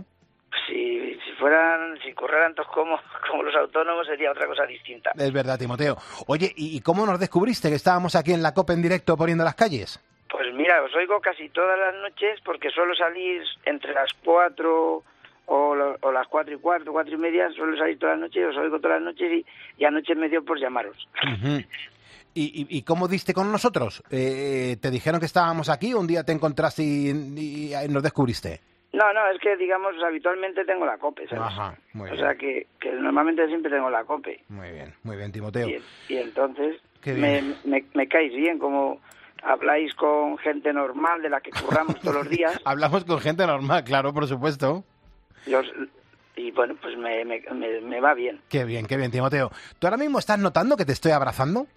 Si corrieran todos como los autónomos sería otra cosa distinta. Es verdad, Timoteo. Oye, ¿y cómo nos descubriste que estábamos aquí en la COPE en directo poniendo las calles? Pues mira, os oigo casi todas las noches porque suelo salir entre las 4 o las 4 y cuarto, 4 y media, suelo salir todas las noches, os oigo todas las noches y anoche me dio por llamaros. ¿Y cómo diste con nosotros? ¿Te dijeron que estábamos aquí? ¿Un día te encontraste y nos descubriste? No, es que, digamos, habitualmente tengo la COPE, ¿sabes? Ajá, muy bien. O sea, que normalmente siempre tengo la COPE. Muy bien, Timoteo. Y entonces me caéis bien, como habláis con gente normal de la que curramos todos los días. Hablamos con gente normal, claro, por supuesto. Y bueno, pues me va bien. Qué bien, Timoteo. ¿Tú ahora mismo estás notando que te estoy abrazando?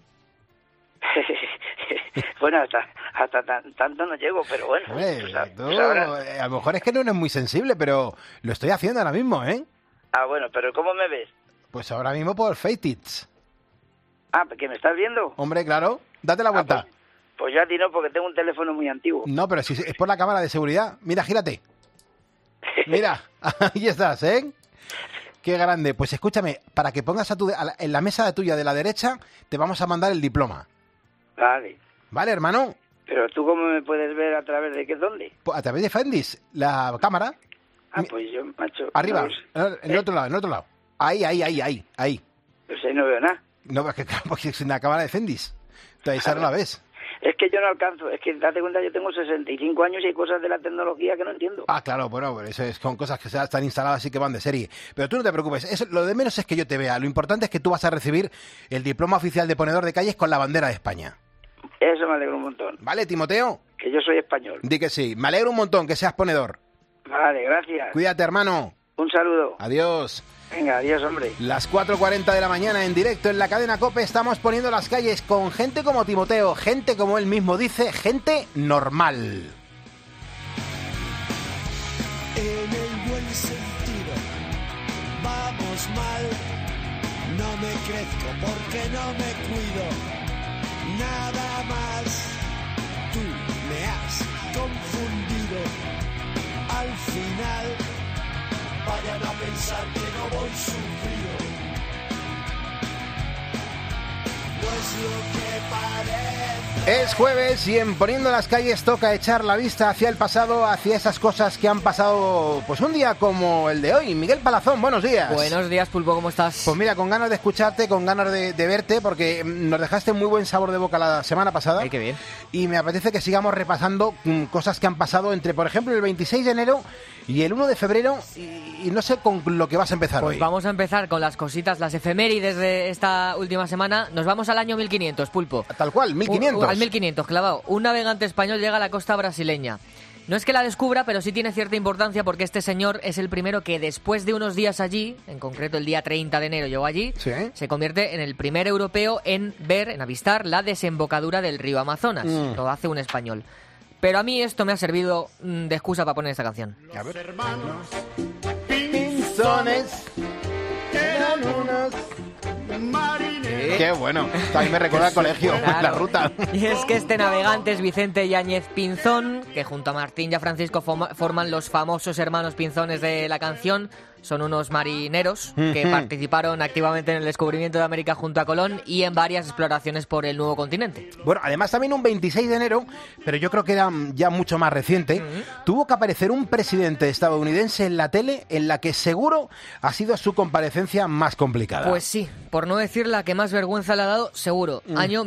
Bueno, hasta tanto no llego, pero bueno. Hombre, a lo mejor es que no eres muy sensible, pero lo estoy haciendo ahora mismo, ¿eh? Ah, bueno, pero ¿cómo me ves? Pues ahora mismo por FaceTits. Ah, ¿que me estás viendo? Hombre, claro. Date la vuelta. Pues yo a ti no, porque tengo un teléfono muy antiguo. No, pero si es por la cámara de seguridad. Mira, gírate. Mira, ahí estás, ¿eh? Qué grande. Pues escúchame, para que pongas en la mesa tuya de la derecha, te vamos a mandar el diploma. Vale. ¿Vale, hermano? Pero tú, ¿cómo me puedes ver a través de qué? ¿Dónde? A través de Fendis, la cámara. Pues yo, macho... Arriba, no, en el otro lado. Ahí. Pues ahí no veo nada. No, es que porque es una cámara de Fendis. Entonces ahora la ves. Es que yo no alcanzo, es que date cuenta, yo tengo 65 años y hay cosas de la tecnología que no entiendo. Claro, bueno, eso es con cosas que están instaladas y que van de serie. Pero tú no te preocupes, lo de menos es que yo te vea. Lo importante es que tú vas a recibir el diploma oficial de ponedor de calles con la bandera de España. Eso me alegro un montón. ¿Vale, Timoteo? Que yo soy español. Di que sí. Me alegro un montón que seas ponedor. Vale, gracias. Cuídate, hermano. Un saludo. Adiós. Venga, adiós, hombre. Las 4:40 de la mañana en directo en la cadena COPE estamos poniendo las calles con gente como Timoteo, gente como él mismo dice, gente normal. En el buen sentido, vamos mal, no me crezco porque no me cuido, nada más, tú me has confundido, al final, vayan a pensar que no voy sufrido, no es lo que parece. Es jueves y en Poniendo las calles toca echar la vista hacia el pasado, hacia esas cosas que han pasado pues un día como el de hoy. Miguel Palazón, buenos días. Buenos días, Pulpo, ¿cómo estás? Pues mira, con ganas de escucharte, con ganas de verte, porque nos dejaste muy buen sabor de boca la semana pasada. Ay, qué bien. Y me apetece que sigamos repasando cosas que han pasado entre, por ejemplo, el 26 de enero y el 1 de febrero, y no sé con lo que vas a empezar pues hoy. Vamos a empezar con las cositas, las efemérides de esta última semana. Nos vamos al año 1500, Pulpo. Tal cual, 1500. Al 1500, clavado. Un navegante español llega a la costa brasileña. No es que la descubra, pero sí tiene cierta importancia porque este señor es el primero que después de unos días allí, en concreto el día 30 de enero llegó allí, ¿sí? Se convierte en el primer europeo en avistar la desembocadura del río Amazonas. Lo hace un español. Pero a mí esto me ha servido de excusa para poner esta canción. A ver. Hermanos Pinzones eran unos marineros. Qué bueno. También me recuerda al colegio, Claro. la ruta. Y es que este navegante es Vicente Yáñez Pinzón, que junto a Martín y a Francisco forman los famosos hermanos Pinzones de la canción. Son unos marineros que participaron activamente en el descubrimiento de América junto a Colón y en varias exploraciones por el nuevo continente. Bueno, además también un 26 de enero, pero yo creo que era ya mucho más reciente, tuvo que aparecer un presidente estadounidense en la tele en la que seguro ha sido su comparecencia más complicada. Pues sí, por no decir la que más vergüenza le ha dado, seguro. Año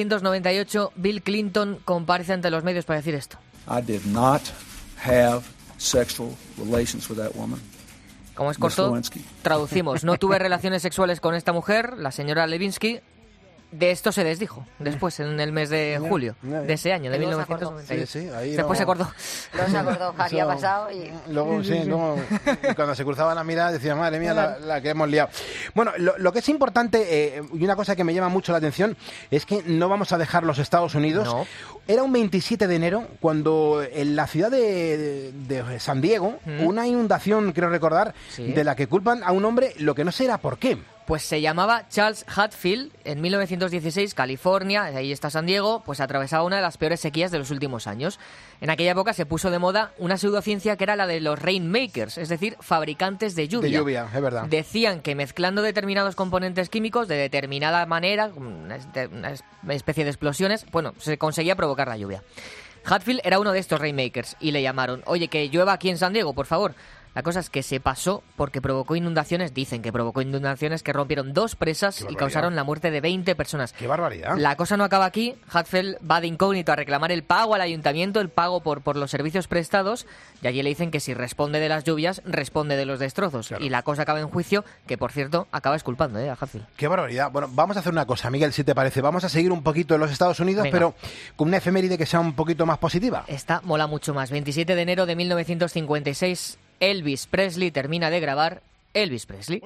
1998, Bill Clinton comparece ante los medios para decir esto. I did not have sexual relations with that woman. Como es corto, Lewinsky. traducimos. No tuve relaciones sexuales con esta mujer, la señora Lewinsky. De esto se desdijo después, en el mes de julio de ese año, de 1998. Sí, ahí después se acordó. No se acordó, Javi, ha pasado y... Luego, sí, luego, cuando se cruzaban las miradas decía, madre mía, la que hemos liado. Bueno, lo que es importante, y una cosa que me llama mucho la atención, es que no vamos a dejar los Estados Unidos. No. Era un 27 de enero cuando en la ciudad de San Diego, una inundación, creo recordar, de la que culpan a un hombre, lo que no sé era por qué. Pues se llamaba Charles Hatfield. En 1916, California, ahí está San Diego, pues atravesaba una de las peores sequías de los últimos años. En aquella época se puso de moda una pseudociencia que era la de los rainmakers, es decir, fabricantes de lluvia. De lluvia, es verdad. Decían que mezclando determinados componentes químicos de determinada manera, una especie de explosiones, bueno, se conseguía provocar la lluvia. Hatfield era uno de estos rainmakers y le llamaron, oye, que llueva aquí en San Diego, por favor. La cosa es que se pasó porque provocó inundaciones, dicen que provocó inundaciones que rompieron 2 presas y causaron la muerte de 20 personas. ¡Qué barbaridad! La cosa no acaba aquí. Hatfield va de incógnito a reclamar el pago al ayuntamiento, el pago por los servicios prestados, y allí le dicen que si responde de las lluvias, responde de los destrozos. Claro. Y la cosa acaba en juicio, que por cierto, acaba exculpando a Hatfield. ¡Qué barbaridad! Bueno, vamos a hacer una cosa, Miguel, si te parece. Vamos a seguir un poquito en los Estados Unidos, Venga. pero con una efeméride que sea un poquito más positiva. Esta mola mucho más. 27 de enero de 1956... Elvis Presley termina de grabar Elvis Presley.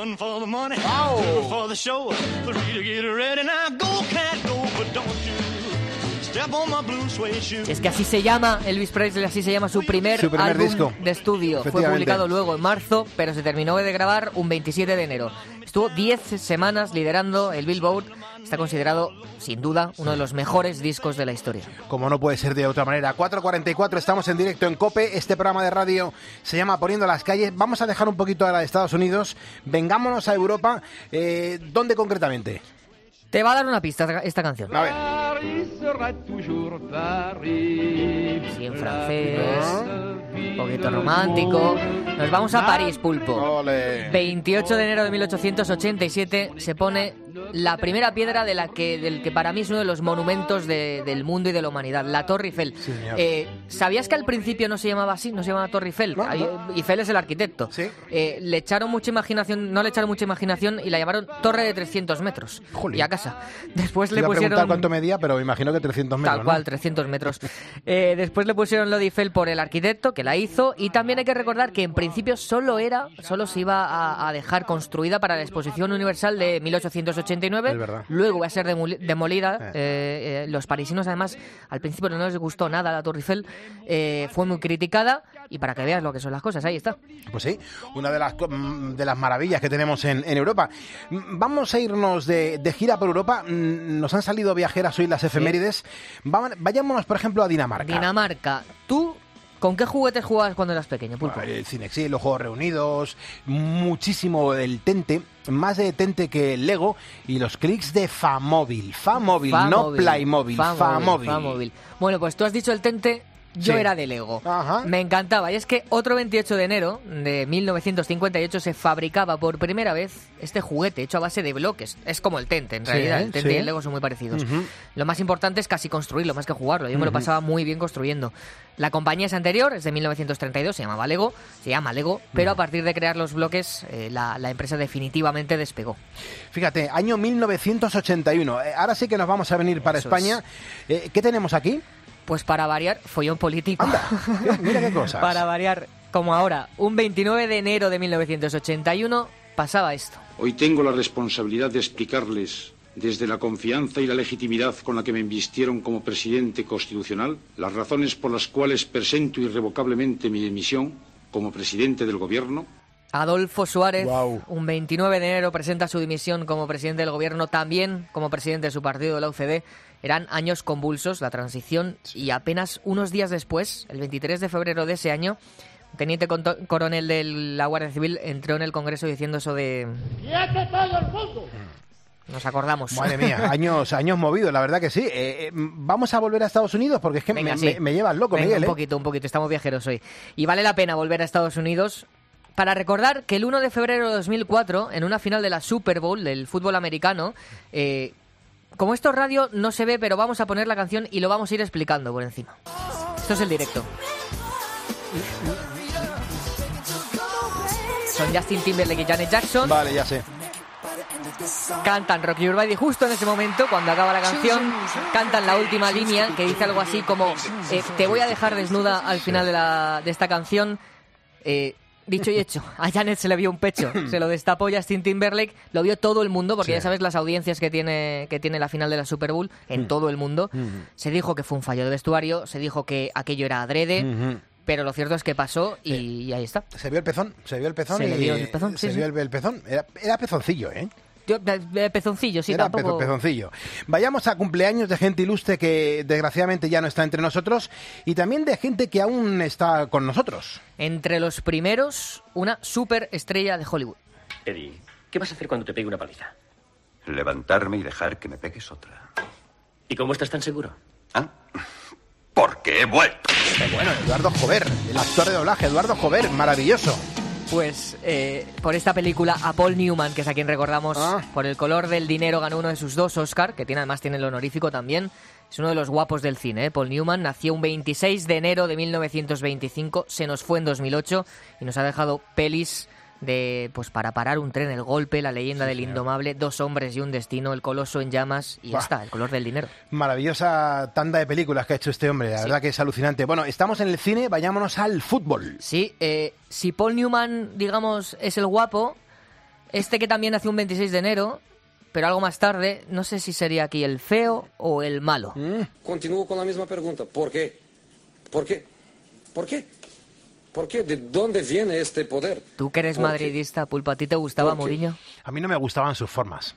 Es que así se llama Elvis Presley, así se llama su primer álbum disco de estudio. Fue publicado luego en marzo, pero se terminó de grabar un 27 de enero. Estuvo 10 semanas liderando el Billboard. Está considerado, sin duda, uno de los mejores discos de la historia. Como no puede ser de otra manera. 4:44, estamos en directo en COPE. Este programa de radio se llama Poniendo las calles. Vamos a dejar un poquito ahora de Estados Unidos. Vengámonos a Europa. ¿Dónde concretamente? Te va a dar una pista esta canción. A ver. Sí, en francés, un poquito romántico. Nos vamos a París, Pulpo. Ole. 28 de enero de 1887 se pone la primera piedra del que para mí es uno de los monumentos del mundo y de la humanidad, la Torre Eiffel. ¿Sabías que al principio no se llamaba así? No se llamaba Torre Eiffel. Eiffel es el arquitecto. ¿Sí? Le echaron mucha imaginación, no le echaron mucha imaginación y la llamaron Torre de 300 metros. Jolín. Y a casa. Después le Iba a pusieron... preguntar cuánto medía, pero me imagino que 300 metros. Tal cual, 300 metros. Después le pusieron lo de Eiffel por el arquitecto que la hizo, y también hay que recordar que en principio solo se iba a dejar construida para la Exposición Universal de 1889. Es verdad. Luego va a ser demolida. Los parisinos, además, al principio no les gustó nada la Torre Eiffel. Fue muy criticada, y para que veas lo que son las cosas, ahí está. Pues sí, una de las maravillas que tenemos en Europa. Vamos a irnos de gira por Europa. Nos han salido viajeras hoy las efemérides. Vayámonos, por ejemplo, a Dinamarca. Dinamarca. ¿Tú con qué juguetes jugabas cuando eras pequeño, Pulpo? El Cinexil, los Juegos Reunidos, muchísimo el Tente, más de Tente que el Lego, y los clics de Famóvil, no Playmobil, Famóvil. Bueno, pues tú has dicho el Tente. Yo Sí. era de Lego. Ajá. Me encantaba. Y es que otro 28 de enero de 1958 se fabricaba por primera vez este juguete hecho a base de bloques. Es como el Tente, en realidad. El Tente y el Lego son muy parecidos. Lo más importante es casi construirlo, más que jugarlo. Yo me lo pasaba muy bien construyendo. La compañía es anterior, es de 1932, se llama Lego, pero a partir de crear los bloques, la empresa definitivamente despegó. Fíjate, año 1981. Ahora sí que nos vamos a venir para España. ¿Qué tenemos aquí? Pues para variar, follón político. Anda, mira qué cosas. Para variar, como ahora, un 29 de enero de 1981 pasaba esto. Hoy tengo la responsabilidad de explicarles, desde la confianza y la legitimidad con la que me invistieron como presidente constitucional, las razones por las cuales presento irrevocablemente mi dimisión como presidente del gobierno. Adolfo Suárez, un 29 de enero, presenta su dimisión como presidente del gobierno, también como presidente de su partido, la UCD. Eran años convulsos, la transición, y apenas unos días después, el 23 de febrero de ese año, un teniente coronel de la Guardia Civil entró en el Congreso diciendo eso de... ¡Quiete todo el mundo! Nos acordamos. Madre mía, años movidos, la verdad que sí. Vamos a volver a Estados Unidos porque es que Venga, me llevas loco, Venga, Miguel. Un poquito, estamos viajeros hoy. Y vale la pena volver a Estados Unidos para recordar que el 1 de febrero de 2004, en una final de la Super Bowl del fútbol americano, como esto es radio, no se ve, pero vamos a poner la canción y lo vamos a ir explicando por encima. Esto es el directo. Son Justin Timberlake y Janet Jackson. Vale, ya sé. Cantan Rock Your Body justo en ese momento, cuando acaba la canción. Cantan la última línea, que dice algo así como te voy a dejar desnuda al final de esta canción. Dicho y hecho, a Janet se le vio un pecho, se lo destapó Justin Timberlake, lo vio todo el mundo, porque ya sabes las audiencias que tiene la final de la Super Bowl en todo el mundo. Se dijo que fue un fallo de vestuario, se dijo que aquello era adrede, pero lo cierto es que pasó y ahí está. Se vio el pezón, Se le vio el pezón, se vio el pezón. Era pezoncillo, ¿eh? Pezoncillo, sí, Era tampoco... pezoncillo. Vayamos a cumpleaños de gente ilustre que desgraciadamente ya no está entre nosotros, y también de gente que aún está con nosotros. Entre los primeros, una superestrella de Hollywood. Eddie, ¿qué vas a hacer cuando te pegue una paliza? Levantarme y dejar que me pegues otra. ¿Y cómo estás tan seguro? Porque he vuelto. Bueno, Eduardo Jover, el actor de doblaje, Eduardo Jover, maravilloso. Pues por esta película, a Paul Newman, que es a quien recordamos, por El color del dinero ganó uno de sus 2 Oscar, que además tiene el honorífico también. Es uno de los guapos del cine, ¿eh? Paul Newman nació un 26 de enero de 1925, se nos fue en 2008 y nos ha dejado pelis pues para parar un tren, El golpe, La leyenda del indomable, 2 hombres y un destino, El coloso en llamas y ya está, El color del dinero. Maravillosa tanda de películas que ha hecho este hombre, la verdad que es alucinante. Bueno, estamos en el cine, vayámonos al fútbol. Sí, si Paul Newman, digamos, es el guapo, que también nació un 26 de enero, pero algo más tarde, no sé si sería aquí el feo o el malo. Continúo con la misma pregunta. ¿Por qué? ¿Por qué? ¿Por qué? ¿Por qué? ¿De dónde viene este poder? Tú que eres madridista, Pulpo, ¿a ti te gustaba Mourinho? A mí no me gustaban sus formas.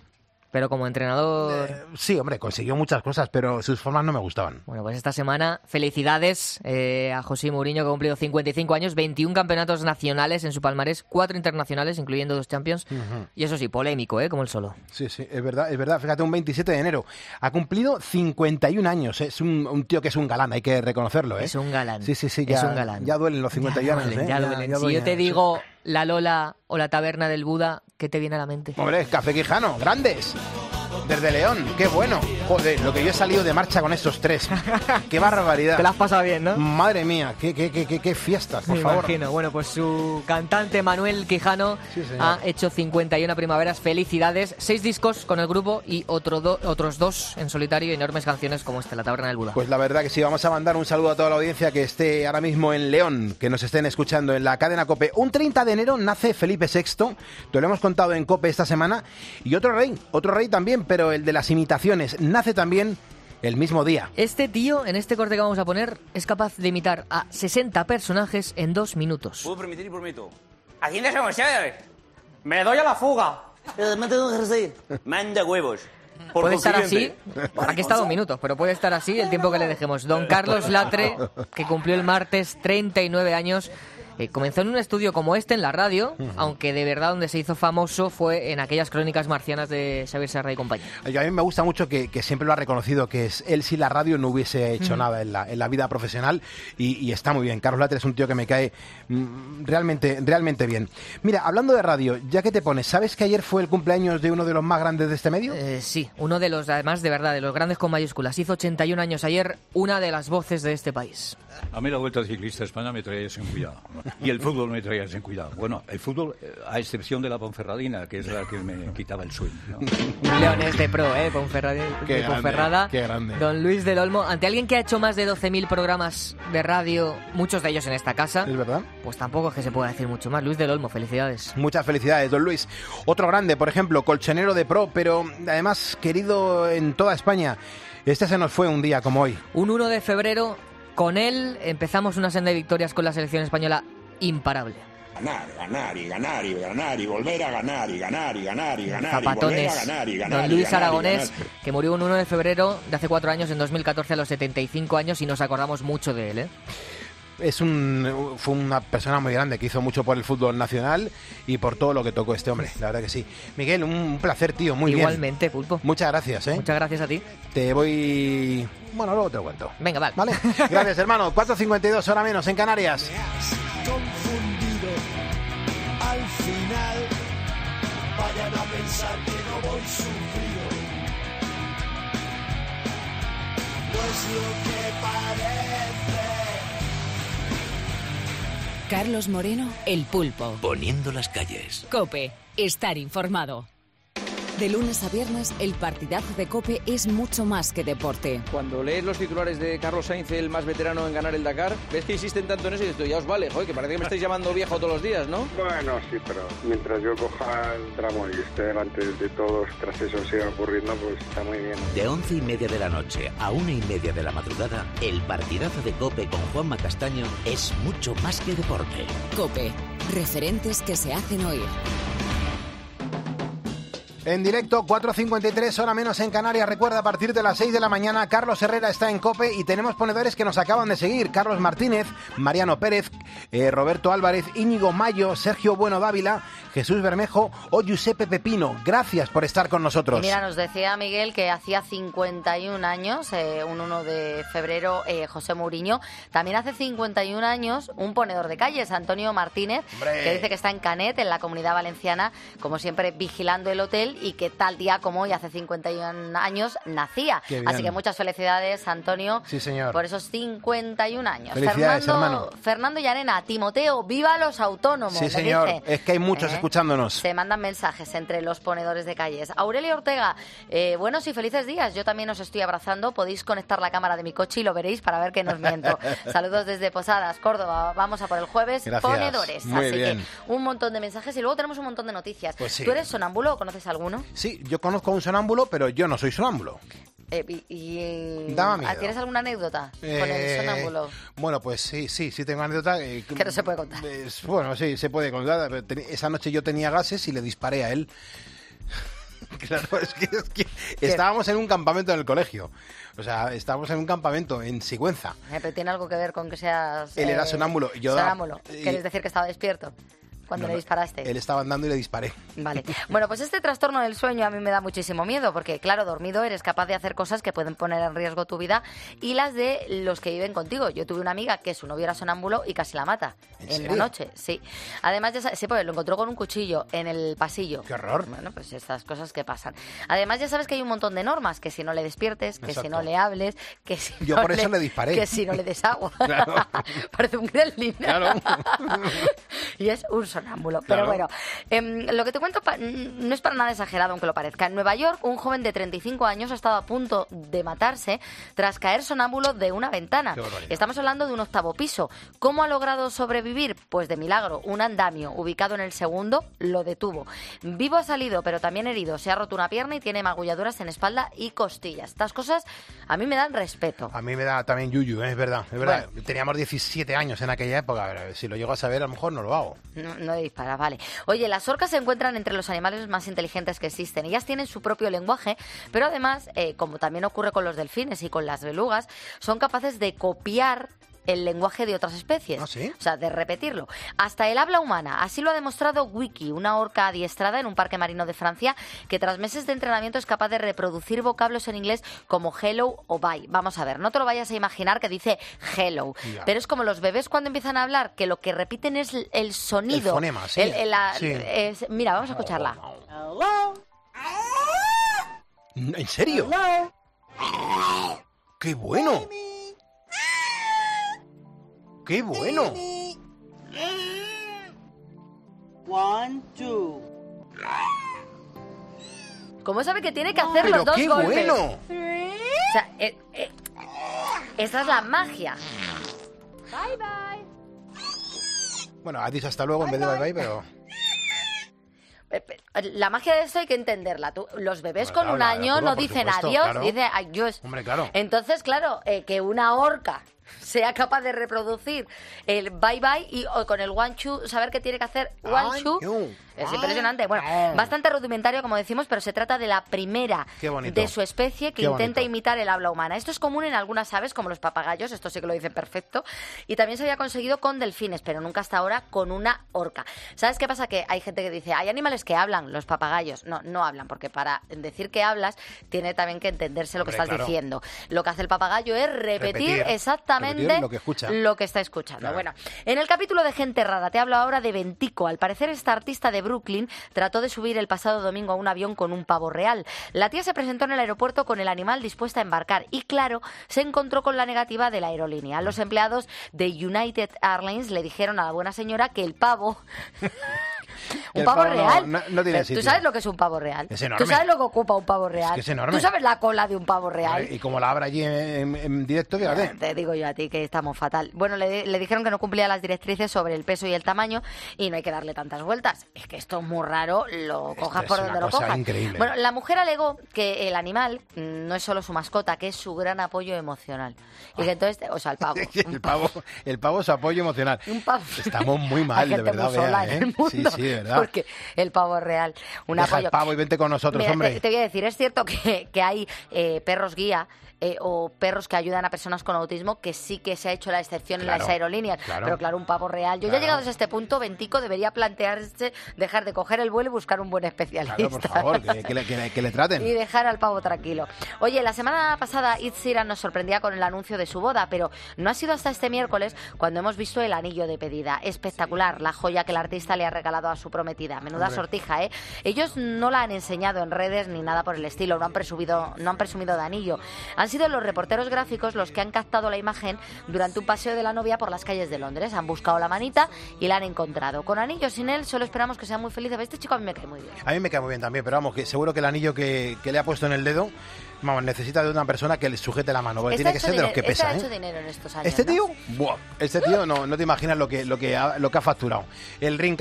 Pero como entrenador... Sí, hombre, consiguió muchas cosas, pero sus formas no me gustaban. Bueno, pues esta semana felicidades a José Mourinho, que ha cumplido 55 años, 21 campeonatos nacionales en su palmarés, 4 internacionales, incluyendo 2 Champions. Y eso sí, polémico, como el solo. Sí, es verdad. Fíjate, un 27 de enero. Ha cumplido 51 años. Es un tío que es un galán, hay que reconocerlo, Es un galán. Sí, ya, es un galán. Ya duelen los 51 años, Ya duelen. Si yo te digo la Lola o la taberna del Buda, ¿qué te viene a la mente? Hombre, Café Quijano, grandes. Desde León, qué bueno. Joder, lo que yo he salido de marcha con estos 3. Qué barbaridad. Te la has pasado bien, ¿no? Madre mía, qué fiestas, por favor. Me imagino. Bueno, pues su cantante Manuel Quijano ha hecho 51 primaveras. Felicidades. 6 discos con el grupo y otros 2 en solitario y enormes canciones como La taberna del Buda. Pues la verdad que sí, vamos a mandar un saludo a toda la audiencia que esté ahora mismo en León, que nos estén escuchando en la cadena COPE. Un 30 de enero nace Felipe VI, te lo hemos contado en COPE esta semana, y otro rey también, pero el de las imitaciones, nace también el mismo día. Este tío, en este corte que vamos a poner, es capaz de imitar a 60 personajes en 2 minutos. Puedo permitir y prometo. Hacienda comerciales. Me doy a la fuga. Me tengo que reír. Manda huevos. Puede estar así, aquí está 2 minutos, pero puede estar así el tiempo que le dejemos. Don Carlos Latre, que cumplió el martes 39 años, comenzó en un estudio como este en la radio, aunque de verdad donde se hizo famoso fue en aquellas crónicas marcianas de Xavier Serra y compañía. A mí me gusta mucho que siempre lo ha reconocido, que es él si la radio no hubiese hecho nada en la vida profesional, y está muy bien. Carlos Latre es un tío que me cae realmente bien. Mira, hablando de radio, ya que te pones, ¿sabes que ayer fue el cumpleaños de uno de los más grandes de este medio? Sí, uno de los, además de verdad, de los grandes con mayúsculas. Hizo 81 años ayer, una de las voces de este país. A mí la Vuelta Ciclista a España me traía sin cuidado, ¿no? Y el fútbol me traía sin cuidado. Bueno, el fútbol, a excepción de la Ponferradina, que es la que me quitaba el sueño, ¿no? Un leonés de pro, Ponferrada. Qué grande. Don Luis del Olmo, ante alguien que ha hecho más de 12.000 programas de radio, muchos de ellos en esta casa. ¿Es verdad? Pues tampoco es que se pueda decir mucho más. Luis del Olmo, felicidades. Muchas felicidades, don Luis. Otro grande, por ejemplo, colchonero de pro, pero además querido en toda España. Este se nos fue un día como hoy. Un 1 de febrero, con él empezamos una senda de victorias con la selección española imparable. Ganar y volver a ganar y ganar y ganar y ganar. Zapatones. Y volver a ganar y ganar. Don Luis Aragonés, que murió un 1 de febrero de hace 4 años, en 2014, a los 75 años, y nos acordamos mucho de él, Fue una persona muy grande que hizo mucho por el fútbol nacional y por todo lo que tocó este hombre, la verdad que sí. Miguel, un placer, tío, muy Igualmente, bien. Pulpo. Muchas gracias, Muchas gracias a ti. Te voy... Bueno, luego te lo cuento. Venga, ¿Vale? Gracias, hermano. 4:52, hora menos, en Canarias. Me has confundido al final. Vayan a pensar que no voy sufrido. No es lo que parece. Carlos Moreno, El Pulpo. Poniendo las calles. COPE, estar informado. De lunes a viernes, el partidazo de COPE es mucho más que deporte. Cuando lees los titulares de Carlos Sainz, el más veterano en ganar el Dakar, ves que insisten tanto en eso y dices, ya os vale, joder, que parece que me estáis llamando viejo todos los días, ¿no? Bueno, sí, pero mientras yo coja el tramo y esté delante de todos, tras eso siga ocurriendo, pues está muy bien. De 11:30 de la noche a 1:30 de la madrugada, el partidazo de COPE con Juanma Castaño es mucho más que deporte. COPE, referentes que se hacen oír. En directo, 4:53, hora menos en Canarias. Recuerda, a partir de las 6 de la mañana, Carlos Herrera está en COPE y tenemos ponedores que nos acaban de seguir. Carlos Martínez, Mariano Pérez, Roberto Álvarez, Íñigo Mayo, Sergio Bueno Dávila, Jesús Bermejo o Giuseppe Pepino. Gracias por estar con nosotros. Y mira, nos decía Miguel que hacía 51 años, un 1 de febrero, José Mourinho. También hace 51 años un ponedor de calles, Antonio Martínez, ¡Hombre! que dice que está en Canet, en la Comunidad Valenciana, como siempre vigilando el hotel, y que tal día como hoy, hace 51 años, nacía. Así que muchas felicidades, Antonio, sí, señor, por esos 51 años. Felicidades, hermano. Fernando Llarena, Timoteo, viva los autónomos. Sí, señor, dice. Es que hay muchos escuchándonos. Se mandan mensajes entre los ponedores de calles. Aurelia Ortega, buenos y felices días. Yo también os estoy abrazando. Podéis conectar la cámara de mi coche y lo veréis para ver que no os miento. Saludos desde Posadas, Córdoba. Vamos a por el jueves. Gracias. Ponedores. Muy Así bien. que un montón de mensajes y luego tenemos un montón de noticias. Pues sí. ¿Tú eres sonámbulo o conoces alguno? Sí, yo conozco a un sonámbulo, pero yo no soy sonámbulo. Dame miedo. ¿Tienes alguna anécdota con el sonámbulo? Bueno, pues sí tengo anécdota. Que no se puede contar. Bueno, sí, se puede contar. Pero esa noche yo tenía gases y le disparé a él. Claro, es que estábamos en un campamento en el colegio. O sea, estábamos en un campamento en Sigüenza. Pero tiene algo que ver con que seas... Él era sonámbulo. Sonámbulo. ¿Quieres decir que estaba despierto cuando le disparaste? Él estaba andando y le disparé. Vale. Bueno, pues este trastorno del sueño a mí me da muchísimo miedo porque, claro, dormido eres capaz de hacer cosas que pueden poner en riesgo tu vida y las de los que viven contigo. Yo tuve una amiga que su novio era sonámbulo y casi la mata en la noche. Sí. Además, ya sabes, sí, pues lo encontró con un cuchillo en el pasillo. ¡Qué horror! Bueno, pues estas cosas que pasan. Además, ya sabes que hay un montón de normas, que si no le despiertes, que Exacto. si no le hables, que si Yo no por eso le disparé. Que si no le des agua. Claro. Parece un gremlin. Claro. Y es un sonámbulo. Claro. Pero bueno, lo que te cuento no es para nada exagerado, aunque lo parezca. En Nueva York, un joven de 35 años ha estado a punto de matarse tras caer sonámbulo de una ventana. Estamos hablando de un 8º piso. ¿Cómo ha logrado sobrevivir? Pues de milagro. Un andamio ubicado en el segundo lo detuvo. Vivo ha salido, pero también herido. Se ha roto una pierna y tiene magulladuras en espalda y costillas. Estas cosas a mí me dan respeto. A mí me da también yuyu, es verdad. Es verdad. Bueno. Teníamos 17 años en aquella época. A ver, si lo llego a saber, a lo mejor no lo hago. No disparas, vale. Oye, las orcas se encuentran entre los animales más inteligentes que existen. Ellas tienen su propio lenguaje, pero además, como también ocurre con los delfines y con las belugas, son capaces de copiar el lenguaje de otras especies. ¿Ah, sí? O sea, de repetirlo. Hasta el habla humana. Así lo ha demostrado Wiki, una orca adiestrada en un parque marino de Francia que tras meses de entrenamiento es capaz de reproducir vocablos en inglés como hello o bye. Vamos a ver, no te lo vayas a imaginar que dice hello. Ya. Pero es como los bebés cuando empiezan a hablar, que lo que repiten es el sonido. El fonema, sí. Sí. Mira, vamos a escucharla. ¿En serio? ¡Qué bueno! ¡Qué bueno! 1, 2. ¿Cómo sabe que tiene que hacer ¡Pero los dos qué golpes? bueno! O sea, esa es la magia. Bye bye. Bueno, ha dicho hasta luego en vez de bye bye, pero... La magia de esto hay que entenderla. Los bebés Bueno, con claro, un la año curva, no por dicen supuesto, adiós, claro. dicen adiós. Hombre, claro. Entonces, claro, que una orca sea capaz de reproducir el bye bye y o con el one two saber que tiene que hacer one two es impresionante. Bueno, bastante rudimentario como decimos, pero se trata de la primera Qué bonito. de su especie que Qué intenta bonito. imitar el habla humana. Esto es común en algunas aves como los papagayos, esto sí que lo dicen perfecto, y también se había conseguido con delfines, pero nunca hasta ahora con una orca. ¿Sabes qué pasa? Que hay gente que dice, hay animales que hablan, los papagayos. No hablan, porque para decir que hablas tiene también que entenderse lo que Hombre, estás claro. diciendo. Lo que hace el papagayo es repetir Repetir exactamente lo que escucha. lo que está escuchando. Claro. Bueno, en el capítulo de Gente Rara te hablo ahora de Bentico. Al parecer esta artista de Brooklyn trató de subir el pasado domingo a un avión con un pavo real. La tía se presentó en el aeropuerto con el animal dispuesta a embarcar y, claro, se encontró con la negativa de la aerolínea. Los empleados de United Airlines le dijeron a la buena señora que el pavo... Un El pavo pavo real. no tiene ¿Tú sitio. sabes lo que es un pavo real? Es enorme. ¿Tú sabes lo que ocupa un pavo real? Es que es enorme. ¿Tú sabes la cola de un pavo real? Y como la abra allí en directo, fíjate. Te digo yo a ti que estamos fatal. Bueno, le dijeron que no cumplía las directrices sobre el peso y el tamaño y no hay que darle tantas vueltas. Es que esto es muy raro, lo cojas es por una donde lo cosa cojas. increíble. Bueno, la mujer alegó que el animal no es solo su mascota, que es su gran apoyo emocional. Y que entonces, o sea, el pavo. el pavo es su apoyo emocional. Un pavo. Estamos muy mal, Hay de gente verdad, muy sola Bea, en el mundo, Sí, sí, de verdad. Porque el pavo es real. Un Deja apoyo. el pavo y vente con nosotros, Mira, hombre. te voy a decir, es cierto que hay perros guía o perros que ayudan a personas con autismo, que sí que se ha hecho la excepción en las aerolíneas. claro. Pero claro, un pavo real. Yo ya Claro. llegados a este punto, Bentico debería plantearse dejar de coger el vuelo y buscar un buen especialista. Claro, por favor, que le traten. Y dejar al pavo tranquilo. Oye, la semana pasada Ed Sheeran nos sorprendía con el anuncio de su boda, pero no ha sido hasta este miércoles cuando hemos visto el anillo de pedida. Espectacular, la joya que el artista le ha regalado a su prometida. Menuda Hombre. sortija, ¿eh? Ellos no la han enseñado en redes ni nada por el estilo, no han presumido de anillo. Han sido los reporteros gráficos los que han captado la imagen durante un paseo de la novia por las calles de Londres. Han buscado la manita y la han encontrado. Con anillo, sin él, solo esperamos que sea muy feliz. Este chico a mí me cae muy bien. A mí me cae muy bien también, pero vamos, que seguro que el anillo que le ha puesto en el dedo, vamos, necesita de una persona que le sujete la mano, porque tiene que ser de los que pesa, ha ¿eh? hecho dinero en estos años. Este ¿no? tío, buah, este tío no te imaginas lo que ha facturado. El ring caja que se ha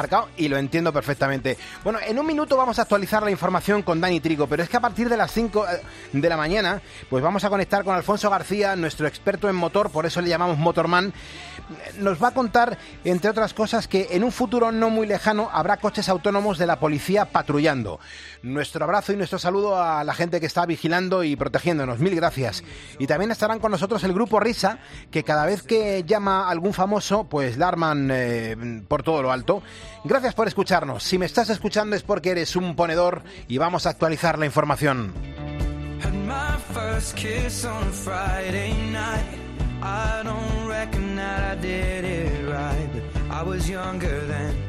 aparcado y lo entiendo perfectamente. Bueno, en un minuto vamos a actualizar la información con Dani Trigo, pero es que a partir de las 5 de la mañana pues vamos a conectar con Alfonso García, nuestro experto en motor, por eso le llamamos Motorman. Nos va a contar, entre otras cosas, que en un futuro no muy lejano habrá coches autónomos de la policía patrullando. Nuestro abrazo y nuestro saludo a la gente que está vigilando y protegiéndonos. Mil gracias. Y también estarán con nosotros el grupo Risa, que cada vez que llama a algún famoso, pues la arman por todo lo alto. Gracias por escucharnos. Si me estás escuchando es porque eres un ponedor y vamos a actualizar la información. I don't reckon that I did it right, but I was younger then.